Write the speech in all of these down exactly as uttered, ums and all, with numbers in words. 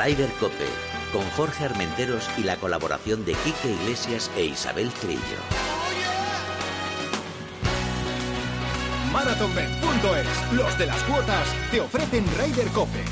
Ryder Cope, con Jorge Armenteros y la colaboración de Quique Iglesias e Isabel Trillo. Marathonbet punto es, los de las cuotas, te ofrecen Ryder Cope.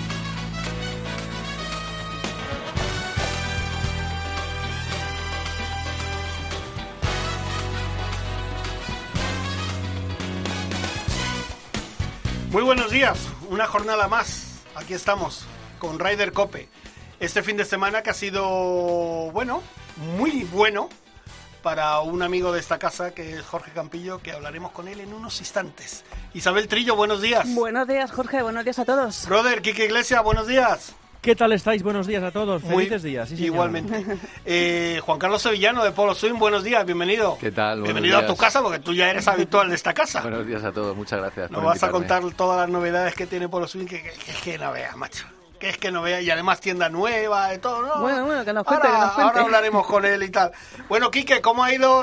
Muy buenos días, una jornada más, aquí estamos con Ryder Cope. Este fin de semana que ha sido, bueno, muy bueno para un amigo de esta casa que es Jorge Campillo, que hablaremos con él en unos instantes. Isabel Trillo, buenos días. Buenos días, Jorge, buenos días a todos. Brother, Quique Iglesias, buenos días. ¿Qué tal estáis? Buenos días a todos. Felices Muy, días. Sí, señor. Igualmente. Eh, Juan Carlos Sevillano de Polo Swing, buenos días, bienvenido. ¿Qué tal? Buenos bienvenido días. a tu casa porque tú ya eres habitual de esta casa. Buenos días a todos, muchas gracias. Nos por vas a invitarme. contar todas las novedades que tiene Polo Swing, que, que, que, que no veas, macho. Que es que no veas, y además tienda nueva, de todo, ¿no? Bueno, bueno, que nos cuente, ahora, que nos cuente. Ahora hablaremos con él y tal. Bueno, Quique, ¿cómo ha ido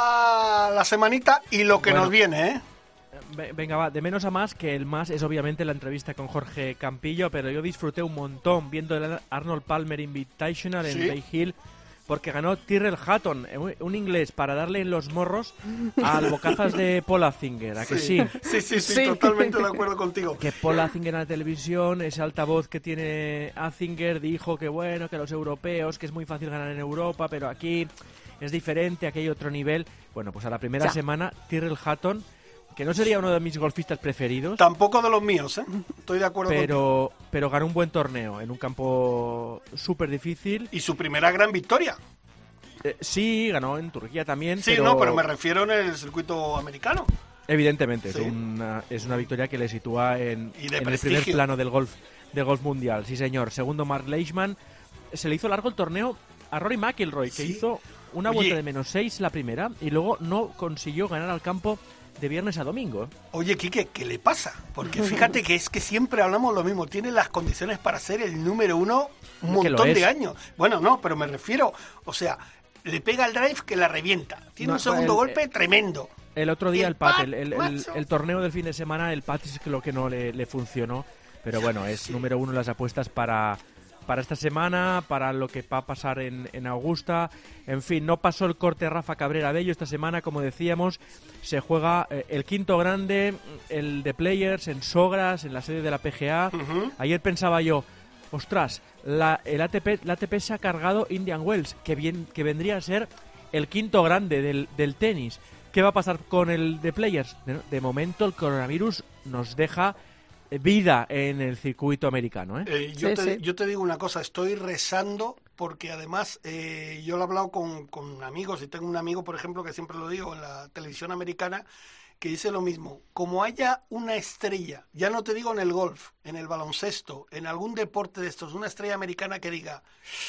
la, la semanita y lo que Bueno. nos viene, eh? Venga, va, de menos a más, que el más es obviamente la entrevista con Jorge Campillo, pero yo disfruté un montón viendo el Arnold Palmer Invitational en ¿Sí? Bay Hill, porque ganó Tyrrell Hatton, un inglés, para darle en los morros al bocazas de Paul Azinger, ¿a que sí? Sí, sí, sí, Sí. totalmente de acuerdo contigo. Que Paul Azinger en la televisión, ese altavoz que tiene Azinger, dijo que bueno, que los europeos, que es muy fácil ganar en Europa, pero aquí es diferente, aquí hay otro nivel. Bueno, pues a la primera Ya. semana, Tyrrell Hatton, que no sería uno de mis golfistas preferidos, Tampoco de los míos, ¿eh? Estoy de acuerdo contigo. pero, pero ganó un buen torneo en un campo súper difícil. Y su primera gran victoria. Eh, sí, ganó en Turquía también. Sí, pero no, pero me refiero en el circuito americano. Evidentemente, Sí. es, una, es una victoria que le sitúa en, Y de en el prestigio. primer plano del golf, del golf mundial. Sí, señor. Segundo, Mark Leishman. Se le hizo largo el torneo a Rory McIlroy, que Sí. hizo una Oye. vuelta de menos seis la primera y luego no consiguió ganar al campo de viernes a domingo. Oye, Quique, ¿qué le pasa? Porque fíjate que es que siempre hablamos lo mismo. Tiene las condiciones para ser el número uno un Que lo montón es. de años. Bueno, no, pero me refiero, o sea, le pega el drive que la revienta. Tiene No, un segundo el- golpe tremendo. El otro Y día el el pat, pat, el, el- el- macho. el torneo del fin de semana, el pat es lo que no le, le funcionó. Pero bueno, es Sí. número uno en las apuestas para, para esta semana, para lo que va a pasar en, en Augusta. En fin, no pasó el corte Rafa Cabrera Bello esta semana, como decíamos. Se juega eh, el quinto grande, el de Players, en Sogras, en la sede de la P G A. Ujú. Ayer pensaba yo, ostras, la, el A T P, la A T P se ha cargado Indian Wells, que, bien, que vendría a ser el quinto grande del, del tenis. ¿Qué va a pasar con el de Players? De, de momento el coronavirus nos deja vida en el circuito americano, ¿eh? Eh, yo, Sí, te, sí. yo te digo una cosa, estoy rezando porque además eh, yo lo he hablado con, con amigos y tengo un amigo, por ejemplo, que siempre lo digo en la televisión americana, que dice lo mismo. Como haya una estrella, ya no te digo en el golf, en el baloncesto, en algún deporte de estos, una estrella americana que diga,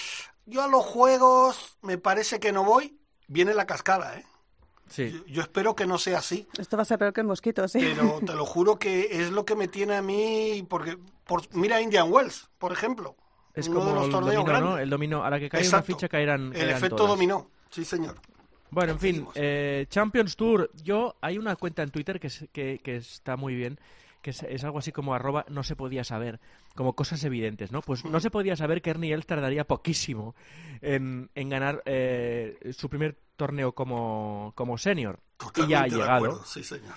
yo a los juegos me parece que no voy, viene la cascada, ¿eh? Sí. Yo, yo espero que no sea así. Esto va a ser peor que el mosquito, sí. Pero te lo juro que es lo que me tiene a mí, porque por, mira Indian Wells, por ejemplo, Es uno como de los el torneos dominó, grandes. ¿no? El dominó, a la que cae Exacto. una ficha caerán, El caerán efecto todas. dominó, sí señor. Bueno, en fin, Seguimos. eh, Champions Tour. Yo, hay una cuenta en Twitter que, es- que, que está muy bien, que es, es algo así como arroba no se podía saber, como cosas evidentes, ¿no? Pues no se podía saber que Ernie Els tardaría poquísimo en, en ganar eh, su primer torneo como, como senior. Y ya ha Totalmente de llegado. acuerdo, sí señor.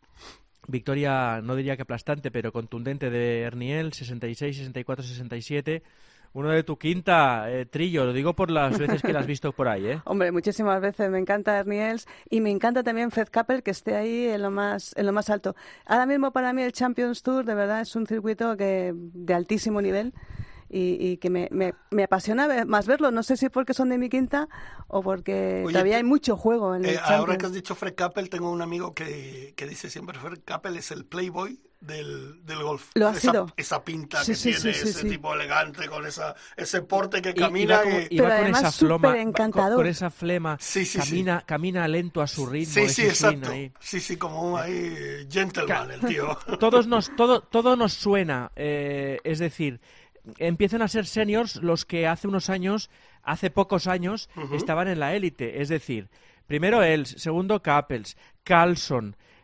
Victoria, no diría que aplastante, pero contundente de Ernie Els, sesenta y seis, sesenta y cuatro, sesenta y siete. Uno de tu quinta, eh, Trillo, lo digo por las veces que la has visto por ahí, ¿eh? Hombre, muchísimas veces me encanta Ernie Els y me encanta también Fred Couples, que esté ahí en lo más en lo más alto. Ahora mismo para mí el Champions Tour de verdad es un circuito que de altísimo nivel y, y que me, me, me apasiona ver- más verlo. No sé si porque son de mi quinta o porque Oye, todavía te- hay mucho juego en el Eh, Champions. ahora que has dicho Fred Couples, tengo un amigo que, que dice siempre Fred Couples es el playboy del, del golf. Lo ha esa, sido. Esa pinta Sí, que sí, tiene, sí, sí, ese sí. tipo elegante, con esa ese porte que Y- y camina. va como- que- y va Pero con además esa flema, súper va con, encantador. con esa flema, Sí, sí, sí. camina, camina lento a su ritmo, Sí, sí, ese swing exacto. ahí. Sí, sí, como un ahí gentleman el tío. Todos nos, todo, todo nos suena, eh, es decir, empiezan a ser seniors los que hace unos años, hace pocos años, Ujú. estaban en la élite. Es decir, primero Els, segundo Couples, Carlson,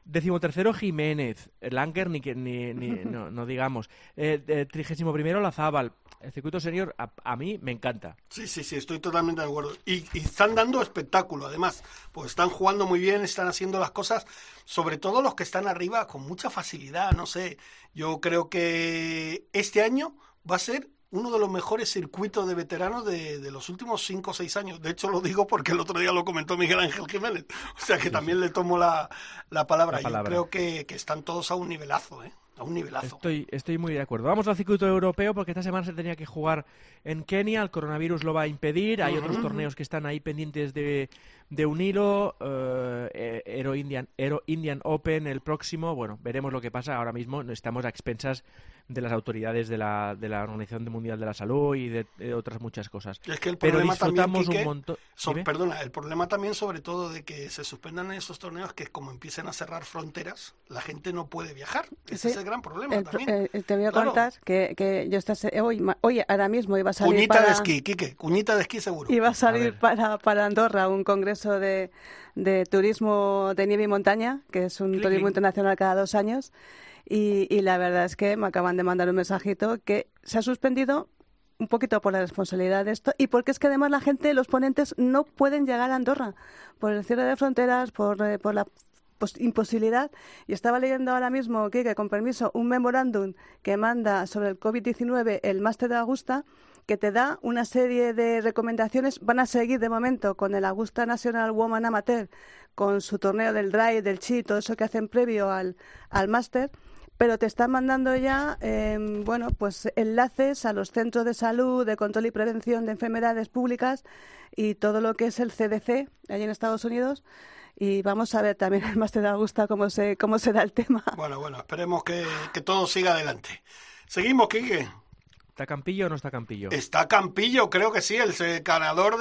Decimotercero Jiménez, Langer ni, que- ni, ni no, no digamos, eh, eh, trigésimo primero Lazábal. El circuito senior a, a mí me encanta. Sí, sí, sí, estoy totalmente de acuerdo. Y, y están dando espectáculo, además, pues están jugando muy bien, están haciendo las cosas, sobre todo los que están arriba, con mucha facilidad, no sé. Yo creo que este año va a ser uno de los mejores circuitos de veteranos de, de los últimos cinco o seis años. De hecho, lo digo porque el otro día lo comentó Miguel Ángel Jiménez. O sea que también le tomo la, la palabra. La palabra. Yo creo que, que están todos a un nivelazo, ¿eh? A un nivelazo. Estoy, estoy muy de acuerdo. Vamos al circuito europeo porque esta semana se tenía que jugar en Kenia. El coronavirus lo va a impedir. Hay otros torneos que están ahí pendientes de, de un hilo. Eh, Aero Indian, Aero Indian Open el próximo. Bueno, veremos lo que pasa. Ahora mismo estamos a expensas de las autoridades de la, de la Organización Mundial de la Salud y de, de otras muchas cosas. Es que el Pero problema también, disfrutamos Quique, un montón. son- Dime. perdona, el problema también sobre todo de que se suspendan esos torneos, que como empiecen a cerrar fronteras, la gente no puede viajar. Ese Sí. es el gran problema El pro- también. eh, te voy a Claro. contar que, que yo esta se- hoy, ma- hoy, ahora mismo iba a salir Cuñita para... de esquí, Quique, cuñita de esquí seguro. Iba a A salir ver. para, para Andorra un congreso de, de turismo de nieve y montaña, que es un Clic, turismo clic. internacional cada dos años. Y, y la verdad es que me acaban de mandar un mensajito que se ha suspendido un poquito por la responsabilidad de esto y porque es que además la gente, los ponentes, no pueden llegar a Andorra por el cierre de fronteras, por, eh, por la pos- imposibilidad. Y estaba leyendo ahora mismo, Quique, con permiso, un memorándum que manda sobre el COVID diecinueve el máster de Augusta, que te da una serie de recomendaciones. Van a seguir de momento con el Augusta National Woman Amateur, con su torneo del Dry, del Chi, todo eso que hacen previo al, al máster, pero te están mandando ya, eh, bueno, pues enlaces a los centros de salud, de control y prevención de enfermedades públicas y todo lo que es el C D C allí en Estados Unidos. Y vamos a ver también el máster de Augusta cómo se cómo se da el tema. Bueno, bueno, esperemos que, que todo siga adelante. Seguimos, Quique. ¿Está Campillo o no está Campillo? Está Campillo, creo que sí, el se- ganador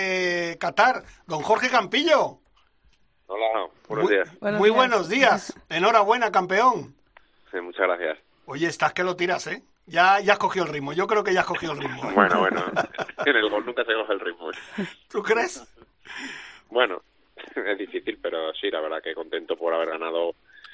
de Qatar, don Jorge Campillo. Hola, buenos Muy- días. Buenos Muy días. buenos días. Enhorabuena, campeón. Sí, muchas gracias. Oye, estás que lo tiras, ¿eh? Ya, ya has cogido el ritmo. Yo creo que ya has cogido el ritmo. ¿eh? Bueno, bueno, en el gol nunca se coge el ritmo. ¿Tú crees? Bueno, es difícil, pero sí, la verdad que contento por haber ganado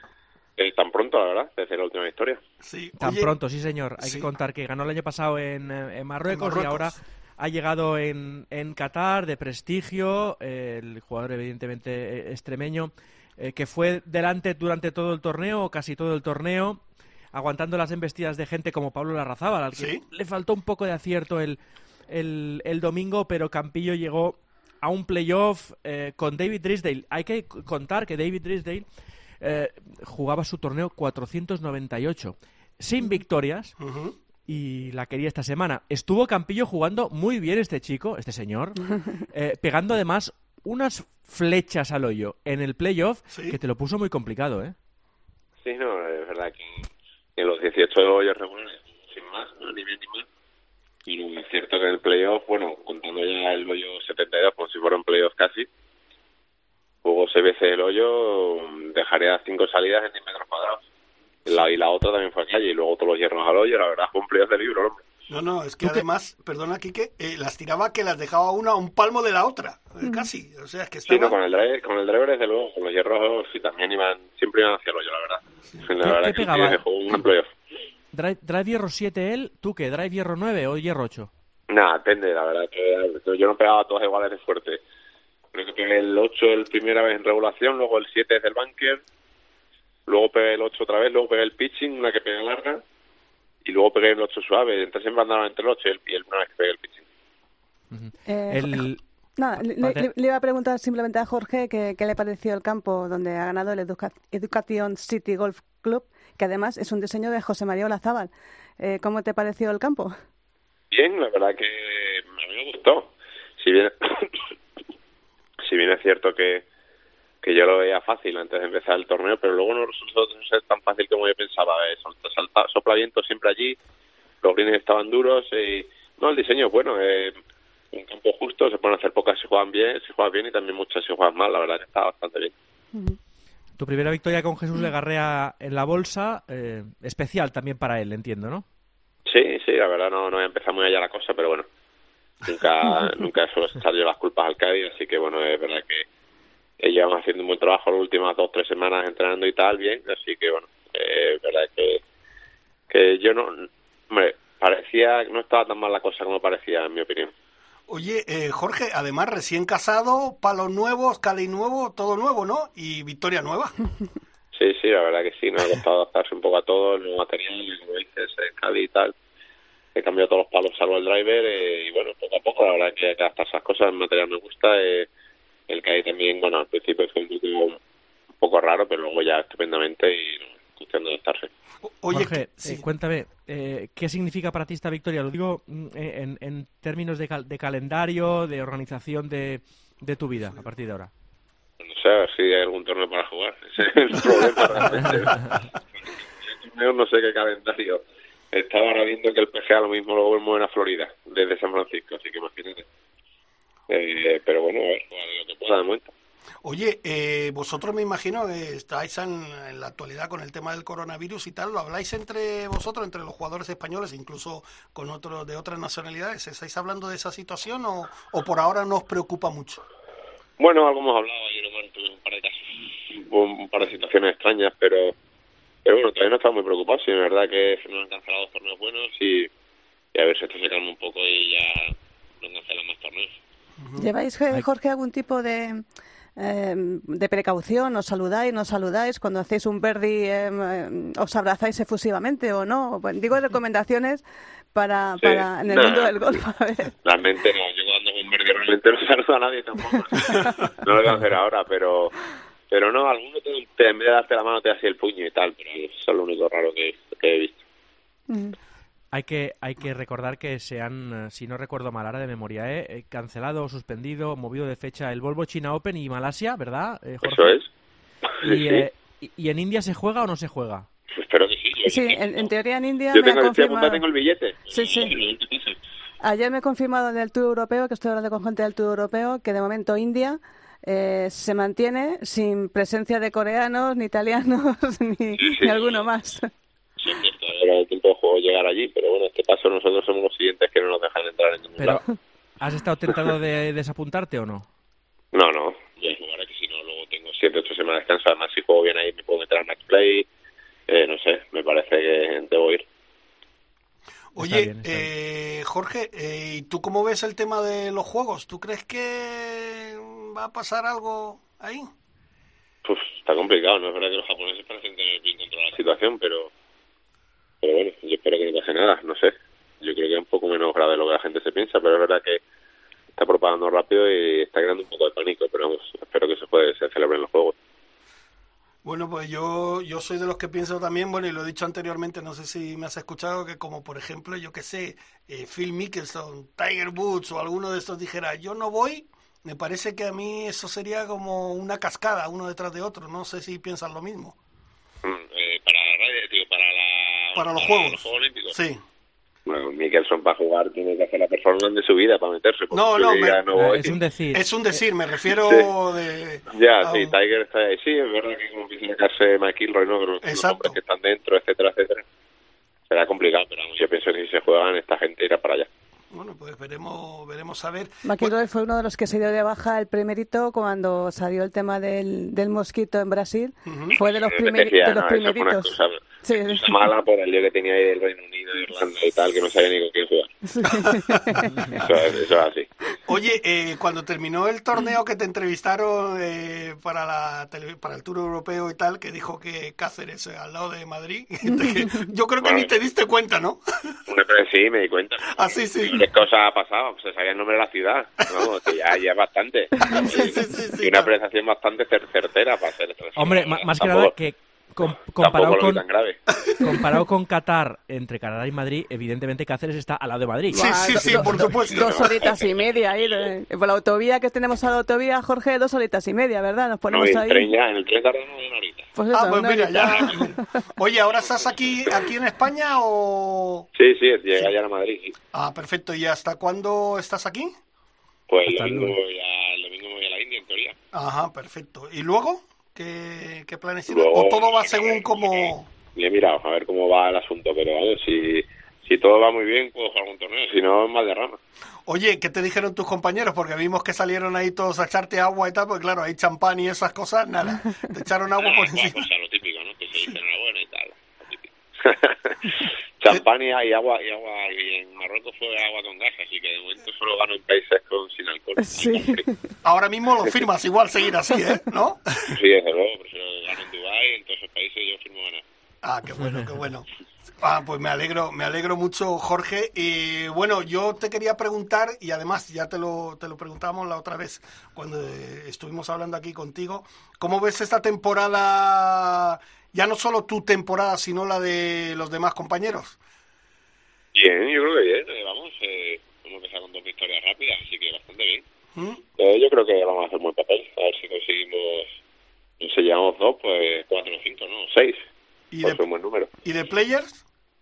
eh, tan pronto, la verdad, desde la última victoria. Sí. Tan Oye, pronto, sí señor. Hay sí. que contar que ganó el año pasado en, eh, en Marruecos, En y ahora Marruecos. ha llegado en, en Qatar, de prestigio. Eh, el jugador evidentemente eh, extremeño, eh, que fue delante durante todo el torneo, o casi todo el torneo, aguantando las embestidas de gente como Pablo Larrazábal, al que Sí. le faltó un poco de acierto el, el, el domingo, pero Campillo llegó a un playoff eh, con David Drysdale. Hay que c- contar que David Drysdale eh, jugaba su torneo cuatrocientos noventa y ocho, sin victorias, Ujú. y la quería esta semana. Estuvo Campillo jugando muy bien este chico, este señor, eh, pegando además unas flechas al hoyo en el playoff Sí. que te lo puso muy complicado, ¿eh? Sí, no, es verdad que en los dieciocho hoyos regulares, sin más, no, ni bien ni más. Y es cierto que en el playoff, bueno, contando ya el hoyo setenta y dos como si fuera un playoff casi, jugó seis veces el hoyo, dejaría cinco salidas en diez metros cuadrados. La, y la otra también fue a calle, y luego todos los hierros al hoyo, la verdad fue un playoff de libro, hombre. No, no, es que ¿Tú qué- además, perdona, Quique, eh, las tiraba que las dejaba una a un palmo de la otra, eh, casi. O sea, es que Sí, estaba... no, con el driver, con el driver desde luego, con los hierros sí también iban, siempre iban hacia el hoyo, la verdad. La ¿Qué- verdad qué que sí, pegaba? se jugó un playoff. Drive, drive hierro siete él, ¿tú qué? ¿Drive hierro nueve o hierro ocho? Nada, depende, la verdad que yo no pegaba todas iguales de fuerte. Creo que pegué el ocho el primera vez en regulación, luego el siete desde el bunker, luego pegué el ocho otra vez, luego pegué el pitching, una que pegué larga, y luego pegué el ocho suave. Entonces siempre andaba entre el ocho y el, y el una vez que pegué el pitching. Eh, El, Nada, le, Vale. le- le iba a preguntar simplemente a Jorge qué qué le pareció el campo donde ha ganado el Educa- Education City Golf Club, que además es un diseño de José María Olazábal. Eh, ¿Cómo te pareció el campo? Bien, la verdad que a mí me gustó. Si bien, si bien es cierto que, que yo lo veía fácil antes de empezar el torneo, pero luego no resultó ser tan fácil como yo pensaba. Eh, solta- salta- sopla viento siempre allí, los greens estaban duros y no, el diseño es bueno. Eh, un campo justo, se pueden hacer pocas si juegan bien, si juegan bien y también muchas si juegan mal. La verdad que está bastante bien. tu primera victoria con Jesús Legarrea en la bolsa, eh, especial también para él, entiendo, ¿no? Sí, sí, la verdad no, no he empezado muy allá la cosa, pero bueno, nunca nunca suelo echar yo las culpas al Cádiz, así que bueno, es verdad que, eh, llevan haciendo un buen trabajo las últimas dos tres semanas entrenando y tal, bien, así que bueno, eh, verdad que que yo no, hombre, parecía, no estaba tan mal la cosa como parecía, en mi opinión. Oye, eh, Jorge, además recién casado, palos nuevos, Cali nuevo, todo nuevo, ¿no? Y victoria nueva. Sí, sí, la verdad que sí, nos ha costado adaptarse un poco a todo, el nuevo material, como dices, el Cali y tal. He cambiado todos los palos salvo el driver eh, y bueno, poco a poco, la verdad que hasta esas cosas, el material me gusta. Eh, el Cali también, bueno, al principio fue un poco, un poco raro, pero luego ya estupendamente y no, cuestión de adaptarse. Oye, Jorge, sí. eh, cuéntame, eh, ¿qué significa para ti esta victoria? Lo digo eh, en, en términos de, cal, de calendario, de organización de, de tu vida a partir de ahora. No sé, a ver si hay algún torneo para jugar. Ese es el problema realmente. El torneo no sé qué calendario. Estaba ahora viendo que el P G A lo mismo lo vuelve a Florida, desde San Francisco, así que imagínate. Eh, pero bueno, a ver, lo que pueda de momento. Oye, eh, vosotros me imagino que estáis en, en la actualidad con el tema del coronavirus y tal, ¿lo habláis entre vosotros, entre los jugadores españoles, incluso con otros de otras nacionalidades? ¿Estáis hablando de esa situación o, o por ahora no os preocupa mucho? Bueno, algo hemos hablado, yo no tuve un par de casos, un par de situaciones extrañas, pero pero bueno, todavía no estamos muy preocupados, y es verdad que se nos han cancelado dos torneos buenos y, y a ver si esto se calma un poco y ya no cancelan más torneos. ¿Lleváis, Jorge, algún tipo de... Eh, de precaución, os saludáis, no os saludáis, cuando hacéis un birdie eh, os abrazáis efusivamente o no? Bueno, digo recomendaciones para, sí, para en el nah, mundo del golf. A ver. Realmente no, yo cuando hago un birdie realmente no saludo a nadie tampoco. No lo voy a hacer ahora, pero pero no, alguno te, te, en vez de darte la mano te hace el puño y tal, pero eso es lo único raro que, que he visto. Mm. Hay que hay que recordar que se han, si no recuerdo mal ahora de memoria, eh, cancelado, suspendido, movido de fecha el Volvo China Open y Malasia, ¿verdad, eh, Jorge? Eso es. Y, sí. eh, y, ¿Y en India se juega o no se juega? Pues espero que sí. Sí, en, en teoría en India yo me tengo, ha confirmado... tengo el billete. Sí, sí. Ayer me he confirmado en el Tour Europeo, que estoy hablando con gente del Tour Europeo, que de momento India eh, se mantiene sin presencia de coreanos, ni italianos, ni, sí, sí. ni alguno más. Sí, es cierto, era el tiempo de juego llegar allí, pero bueno, en este caso nosotros somos los siguientes que no nos dejan entrar en ningún pero, lado. ¿Has estado tentado de desapuntarte o no? No, no, yo jugaré que si no, luego tengo siete, ocho semanas de descanso, además si juego bien ahí me puedo meter al match play, eh, no sé, me parece que debo ir. Oye, está bien, está eh, bien. Jorge, eh, ¿y tú cómo ves el tema de los juegos? ¿Tú crees que va a pasar algo ahí? Pues está complicado, ¿no? Es verdad que los japoneses parecen tener bien controlada la situación, pero pero bueno, yo espero que no pase nada, no sé. Yo creo que es un poco menos grave de lo que la gente se piensa, pero es verdad que está propagando rápido y está creando un poco de pánico, pero vamos, espero que se puede se celebren los juegos. Bueno, pues yo yo soy de los que pienso también, bueno, y lo he dicho anteriormente, no sé si me has escuchado, que como por ejemplo, yo que sé, eh, Phil Mickelson, Tiger Woods o alguno de estos dijera, yo no voy, me parece que a mí eso sería como una cascada, uno detrás de otro, no sé si piensan lo mismo. Mm, eh, para la radio, tío, para la... Para los para Juegos. Los Juegos Olímpicos. Sí. Bueno, Mickelson para jugar tiene que hacer la performance de su vida para meterse. No, no, me, no voy. es un decir. Es un decir, me refiero sí. de... Ya, a, sí, Tiger está ahí. Sí, es verdad que como empieza a sacarse McIlroy, ¿no? Los, los hombres que están dentro, etcétera, etcétera. Será complicado, pero yo pienso que si se juegan, esta gente irá para allá. Bueno, pues veremos veremos a ver. McIlroy fue uno de los que se dio de baja el primerito cuando salió el tema del, del mosquito en Brasil. Uh-huh. Fue de los, primer, decía, de los no, primeritos. Eso fue sí. Es mala por el lío que tenía ahí del Reino Unido, de Irlanda y tal, que no sabía ni con quién jugar. Sí. eso, es, eso es así. Oye, eh, cuando terminó el torneo que te entrevistaron eh, para la tele, para el Tour Europeo y tal, que dijo que Cáceres eh, al lado de Madrid, yo creo que bueno, ni te diste cuenta, ¿no? Una vez sí, me di cuenta. Ah, sí, sí. ¿Qué cosa ha pasado? Pues se sabía el nombre de la ciudad, ¿no? Que ya, ya es bastante. Sí, sí, sí, sí, y una apreciación bastante cer- certera para hacer esto. Hombre, no, más que nada que... Com- comparado, con, tan grave. comparado con Qatar, entre Canadá y Madrid, evidentemente Cáceres está al lado de Madrid. Sí, sí, sí, por supuesto. Dos horitas y media ahí. Por la autovía que tenemos a la autovía, Jorge, dos horitas y media, ¿verdad? Nos ponemos no, ahí. Tren ya, en el tren tardamos una horita. Pues eso, ah, pues mira, horita. ya. Oye, ¿ahora estás aquí aquí en España o...? Sí, sí, llega sí. ya a Madrid, sí. Ah, perfecto. ¿Y hasta cuándo estás aquí? Pues el domingo, ya, el domingo me voy a la India, en teoría. Ajá, perfecto. ¿Y luego? ¿Qué, qué planes tienes? ¿O todo va según como...? Ni he mirado a ver cómo va el asunto, pero vamos, si, si todo va muy bien, puedo jugar un torneo, si no, es más de rama. Oye, ¿qué te dijeron tus compañeros? Porque vimos que salieron ahí todos a echarte agua y tal, porque claro, hay champán y esas cosas, nada. Te echaron agua por encima. Pues a lo típico, ¿no? Que se dice enhorabuena y tal. Lo típico. Champán y agua, y agua, y en Marruecos fue agua con gas, así que de momento solo gano en países con sin alcohol. Sí. Ahora mismo lo firmas, igual seguir así, ¿eh? ¿No? Sí, desde luego, pero si gano en Dubái, en todos esos países yo firmo ganar. Ah, qué bueno, qué bueno. Ah, pues me alegro, me alegro mucho, Jorge. Y bueno, yo te quería preguntar, y además ya te lo, te lo preguntábamos la otra vez cuando eh, estuvimos hablando aquí contigo, ¿cómo ves esta temporada, ya no solo tu temporada, sino la de los demás compañeros? Bien, yo creo que bien, eh, vamos, eh, hemos empezado con dos victorias rápidas, así que bastante bien. ¿Mm? Eh, yo creo que vamos a hacer un buen papel, a ver si conseguimos, si llevamos dos, pues cuatro o cinco, ¿no? Seis, ¿Y pues de, un buen número. ¿Y de players?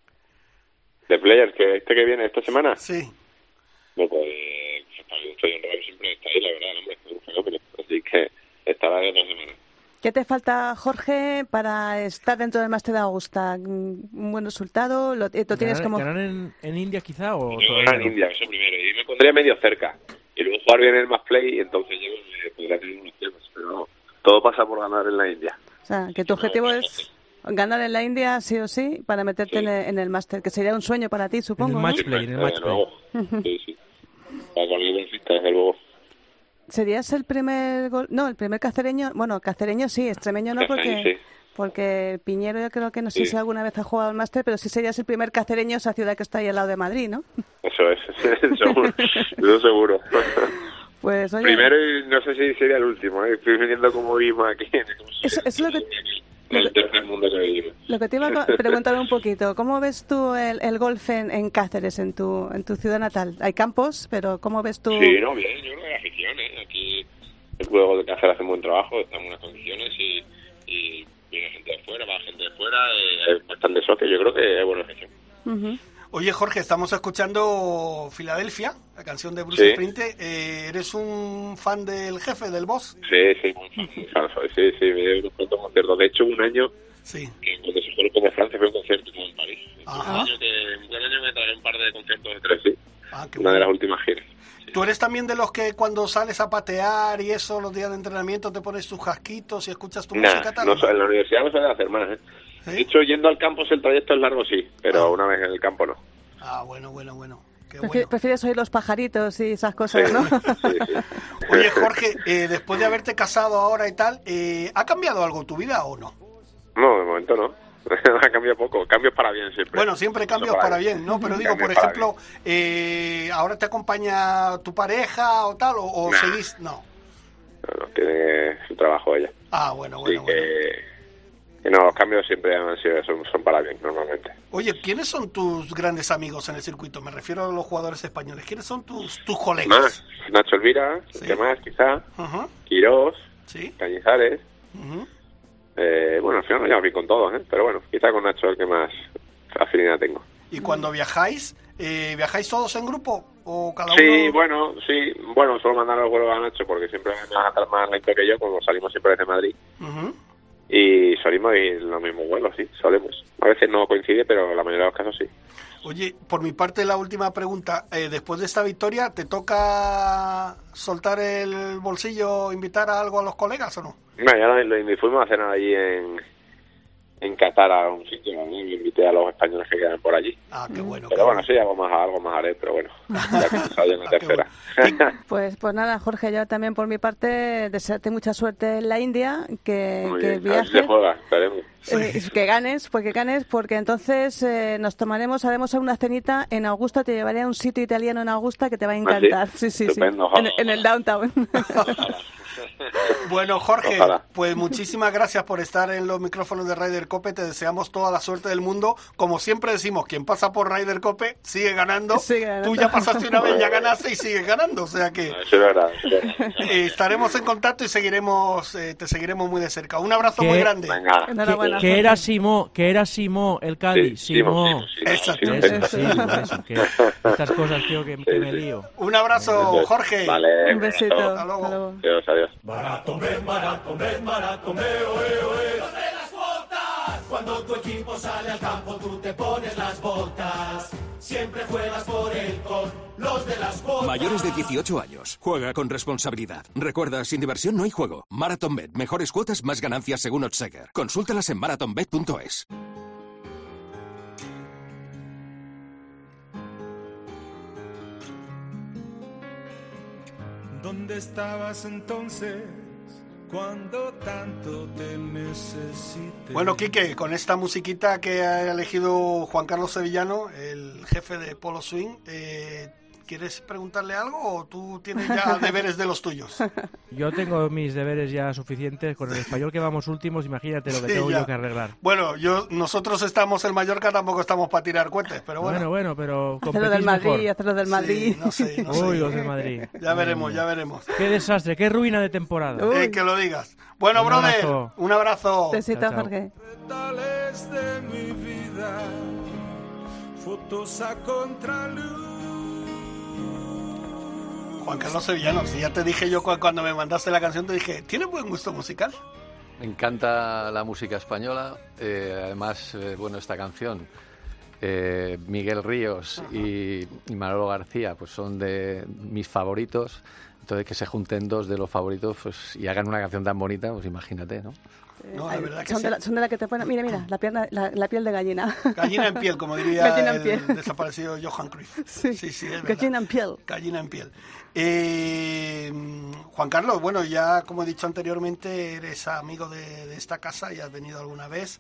¿De players que este que viene esta semana? Sí. No, pues, para mí un Fallon Rival siempre está ahí, la verdad, el hombre, es un fenómeno, así que estará de dos semanas. ¿Qué te falta, Jorge, para estar dentro del Máster de Augusta? ¿Un buen resultado? ¿Lo, lo tienes ¿Ganar, como...? ganar en, en India quizá o Yo todavía ganar en no? India, eso primero, y me pondría medio cerca. Y luego jugar bien el match play y entonces yo me podría tener unos temas, pero no, todo pasa por ganar en la India. O sea, que tu objetivo es ganar en la India sí o sí para meterte Sí. en, el, en el Máster, que sería un sueño para ti, supongo, En el ¿no? match play, en el match Desde play. luego. Sí, sí. Para cualquier golfista, desde luego. ¿Serías el primer gol? No, el primer cacereño, bueno, cacereño sí, extremeño no, porque Sí. porque Piñero yo creo que no sé Sí. si alguna vez ha jugado al Máster, pero sí serías el primer cacereño, esa ciudad que está ahí al lado de Madrid, ¿no? Eso es, seguro. Eso seguro. Pues oye, Primero y no sé si sería el último, ¿eh? Estoy viendo cómo vivimos aquí. Eso- eso es lo que- En el tercer mundo que vivimos. lo que te iba a co- preguntar un poquito, ¿cómo ves tú el, el golf en, en Cáceres, en tu en tu ciudad natal? Hay campos, pero ¿cómo ves tú? Sí, no, bien, yo creo que hay afición, ¿eh? Aquí el juego de Cáceres hace un buen trabajo, está en buenas condiciones y, y viene gente de fuera, va gente de fuera, eh, hay bastante socios, yo creo que hay buena afición. Ujú. Oye, Jorge, estamos escuchando Filadelfia, la canción de Bruce Sí. Springsteen. Eh, ¿Eres un fan del jefe, del boss? Sí, sí, muy fan, muy fan soy, sí, sí, me dio unos cuantos conciertos. De hecho, un año Sí. que cuando se fue como Francia fue un concierto como en París. Ajá. Un año que, un año me traje un par de conciertos de tres, sí. Ah, qué Una de bueno. las últimas giras. ¿Tú eres también de los que cuando sales a patear y eso, los días de entrenamiento, te pones tus casquitos y escuchas tu Nah, música tal? no, so- en la universidad no se debe hacer más, ¿eh? ¿Sí? De hecho, yendo al campo, si el trayecto es largo, sí, pero Ah. una vez en el campo no. Ah, bueno, bueno, bueno. Qué Prefi- bueno. Prefieres oír los pajaritos y esas Sí, cosas, ¿no? sí, sí. Oye, Jorge, eh, después de haberte casado ahora y tal, eh, ¿ha cambiado algo tu vida o no? No, de momento no. Ha cambiado poco. Cambios para bien siempre. Bueno, siempre cambios Eso para bien, ¿no? Pero digo, por Cambios para ejemplo, eh, ¿ahora te acompaña tu pareja o tal? ¿O, o Nah. seguís? No. No, no, tiene su trabajo ella. Ah, bueno, Así bueno, que, bueno. que no, los cambios siempre han sido, son, son para bien, normalmente. Oye, ¿quiénes son tus grandes amigos en el circuito? Me refiero a los jugadores españoles. ¿Quiénes son tus, tus colegas? Más, Nacho Elvira, Sí. ¿qué más? Quizá. Ajá, Quirós, sí. Cañizares. Ujú. Eh, bueno, al final no llevamos bien con todos, ¿eh? Pero bueno, quizá con Nacho el que más afinidad tengo. Y cuando viajáis, eh, ¿viajáis todos en grupo? ¿O cada Sí, uno? bueno, sí. Bueno, solo mandar los vuelos a Nacho porque siempre me va a estar más lento que yo cuando salimos siempre desde Madrid. Ujú. Y solimos ir en los mismos vuelos, sí, solemos. A veces no coincide, pero la mayoría de los casos sí. Oye, por mi parte, la última pregunta. Eh, después de esta victoria, ¿te toca soltar el bolsillo, invitar a algo a los colegas o no? No, ya lo, lo, fuimos a cenar allí en, en Qatar a un sitio, ¿no? Y invité a los españoles que quedan por allí. Ah, qué bueno. Pero qué bueno, sí, algo más, algo más haré, pero bueno, ya que está en la Ah, qué tercera. Pues pues nada, Jorge, yo también por mi parte desearte mucha suerte en la India, que, Muy que bien, a ver si se viajes, juega, esperemos. eh, que ganes, porque ganes, porque entonces eh, nos tomaremos, haremos una cenita en Augusta, te llevaré a un sitio italiano en Augusta que te va a encantar. Sí, sí, sí. Estupendo, En, ojalá. en el downtown. Bueno, Jorge, Ojalá. pues muchísimas gracias por estar en los micrófonos de Ryder Cope. Te deseamos toda la suerte del mundo. Como siempre decimos, quien pasa por Ryder Cope sigue ganando. Sigue ganando. Tú ya pasaste una vez, ya ganaste y sigues ganando. O sea que Eso es verdad. Eso es verdad. eh, estaremos en contacto y seguiremos, eh, te seguiremos muy de cerca. Un abrazo ¿Qué? muy grande. Venga. Enhorabuena. Que, que era Simó, que era Simó el Cádiz. Sí, Simó. Simó, Simó, Exacto. Simó, Eso, Simó. sí, por eso, que estas cosas, tío, que, que me lío. Un abrazo, Jorge. Vale. Un besito. abrazo. Hasta luego. Hasta luego. Adiós, adiós. Maratomé, maratomé, maratomé, oe, oe. ¡Los de las botas! Cuando tu equipo sale al campo, tú te pones las botas. siempre juegas por el con los de las cuotas. Mayores de dieciocho años. Juega con responsabilidad. Recuerda, sin diversión no hay juego. MarathonBet. Mejores cuotas, más ganancias según Oddsheger. Consúltalas en marathon bet punto es. ¿Dónde estabas entonces cuando tanto te necesité? Bueno, Quique, con esta musiquita que ha elegido Juan Carlos Sevillano, el jefe de Polo Swing, eh, ¿quieres preguntarle algo o tú tienes ya deberes de los tuyos? Yo tengo mis deberes ya suficientes. Con el Español que vamos últimos, imagínate lo que Sí, tengo ya. yo que arreglar. Bueno, yo nosotros estamos en Mallorca, tampoco estamos para tirar cohetes, pero bueno. Bueno, bueno, pero Hacer lo del competís Madrid, mejor. hacer lo del Madrid. Sí, no sé, no sé. Uy, los del Madrid. Ya veremos, ya veremos. Qué desastre, qué ruina de temporada. Eh, que lo digas. Bueno, Un brother, abrazo. un abrazo. Besito, Chao, chao. Jorge. Tales de mi vida, fotos a contraluz. Juan Carlos Sevillano, si ya te dije yo cu- cuando me mandaste la canción, te dije, ¿tienes buen gusto musical? Me encanta la música española, eh, además, eh, bueno, esta canción, eh, Miguel Ríos y, y Manolo García, pues son de mis favoritos, entonces que se junten dos de los favoritos pues y hagan una canción tan bonita, pues imagínate, ¿no? No, la Ay, verdad que son, sí. de la, son de la que te ponen... Mira, mira, la, pierna, la, la piel de gallina. Gallina en piel, como diría Gallina en el piel. desaparecido Johan Cruyff. Sí, sí, sí, es verdad. Gallina en piel. Gallina en piel. Eh, Juan Carlos, bueno, ya como he dicho anteriormente, eres amigo de, de esta casa y has venido alguna vez.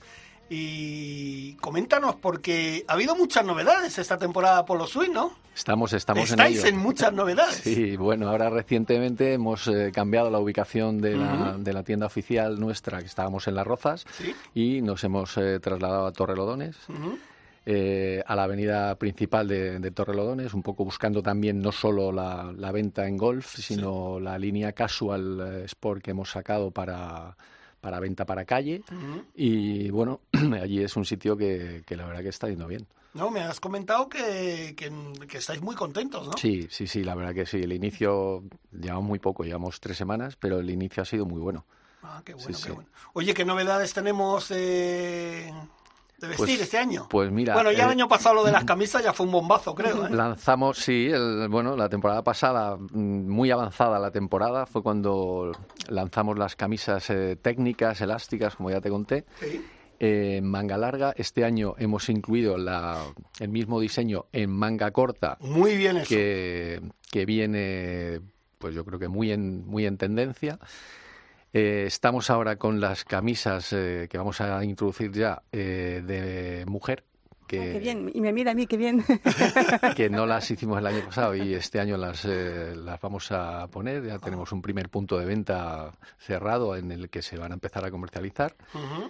Y coméntanos, porque ha habido muchas novedades esta temporada por los Swing, ¿no? Estamos, estamos en Estáis ello. en muchas novedades. Sí, bueno, ahora recientemente hemos eh, cambiado la ubicación de, la, de la tienda oficial nuestra, que estábamos en Las Rozas, Sí. y nos hemos eh, trasladado a Torrelodones. Ujú. eh, a la avenida principal de, de Torrelodones, un poco buscando también no solo la, la venta en golf, sino la línea casual eh, sport que hemos sacado para, para venta para calle. Ujú. Y bueno, allí es un sitio que, que la verdad que está yendo bien. No, me has comentado que, que, que estáis muy contentos, ¿no? Sí, sí, sí, la verdad que sí. El inicio, llevamos muy poco, llevamos tres semanas, pero el inicio ha sido muy bueno. Ah, qué bueno, Sí, qué sí. bueno. Oye, ¿qué novedades tenemos eh, de vestir Pues- este año? pues mira, Bueno, ya el eh, año pasado lo de las camisas ya fue un bombazo, creo, ¿eh? Lanzamos, sí, el, bueno, la temporada pasada, mm, muy avanzada la temporada, fue cuando lanzamos las camisas eh, técnicas, elásticas, como ya te conté, Sí. eh, en manga larga. Este año hemos incluido la, el mismo diseño en manga corta, Muy bien eso. que, que viene, pues yo creo que muy en, muy en tendencia. Eh, estamos ahora con las camisas eh, que vamos a introducir ya eh, de mujer, que, Ay, qué bien, y me mira a mí, qué bien. que no las hicimos el año pasado y este año las, eh, las vamos a poner. Ya tenemos un primer punto de venta cerrado en el que se van a empezar a comercializar. Ujú.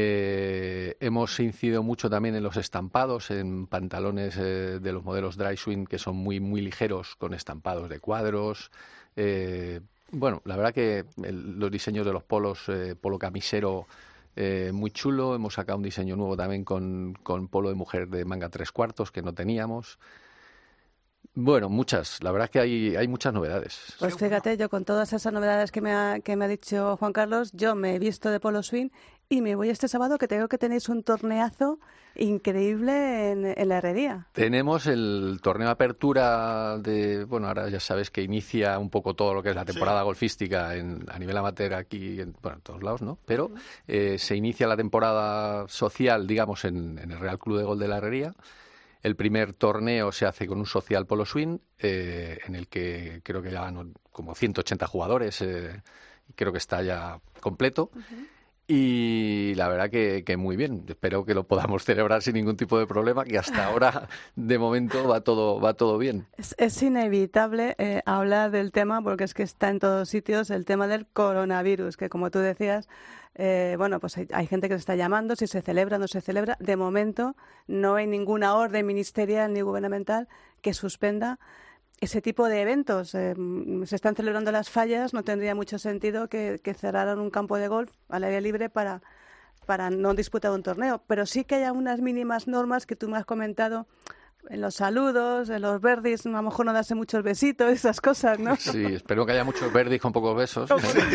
Eh, hemos incidido mucho también en los estampados, en pantalones eh, de los modelos dry swing que son muy, muy ligeros, con estampados de cuadros. Eh, bueno, la verdad que el- los diseños de los polos, eh, polo camisero, eh, muy chulo. Hemos sacado un diseño nuevo también con, con polo de mujer de manga tres cuartos que no teníamos. Bueno, muchas. La verdad es que hay, hay muchas novedades. Pues fíjate, yo con todas esas novedades que me ha, que me ha dicho Juan Carlos, yo me he visto de polo swing y me voy este sábado, que tengo que tenéis un torneazo increíble en, en la herrería. Tenemos el torneo de apertura de, bueno, ahora ya sabes que inicia un poco todo lo que es la temporada Sí. golfística en, a nivel amateur aquí, en, bueno, en todos lados, ¿no? Pero eh, se inicia la temporada social, digamos, en, en el Real Club de Golf de la Herrería. El primer torneo se hace con un social polo swing, eh, en el que creo que ya van como ciento ochenta jugadores, eh, y creo que está ya completo. Y la verdad que, que muy bien. Espero que lo podamos celebrar sin ningún tipo de problema, que hasta ahora, de momento, va todo, va todo bien. Es, es inevitable eh, hablar del tema, porque es que está en todos sitios, el tema del coronavirus, que como tú decías, eh, bueno, pues hay, hay gente que se está llamando, si se celebra o no se celebra. De momento no hay ninguna orden ministerial ni gubernamental que suspenda ese tipo de eventos. Eh, se están celebrando las fallas, no tendría mucho sentido que, que cerraran un campo de golf al aire libre para, para no disputar un torneo, pero sí que hay unas mínimas normas que tú me has comentado en los saludos, en los verdis, a lo mejor no darse muchos besitos, esas cosas, ¿no? Sí, espero que haya muchos verdis con pocos besos.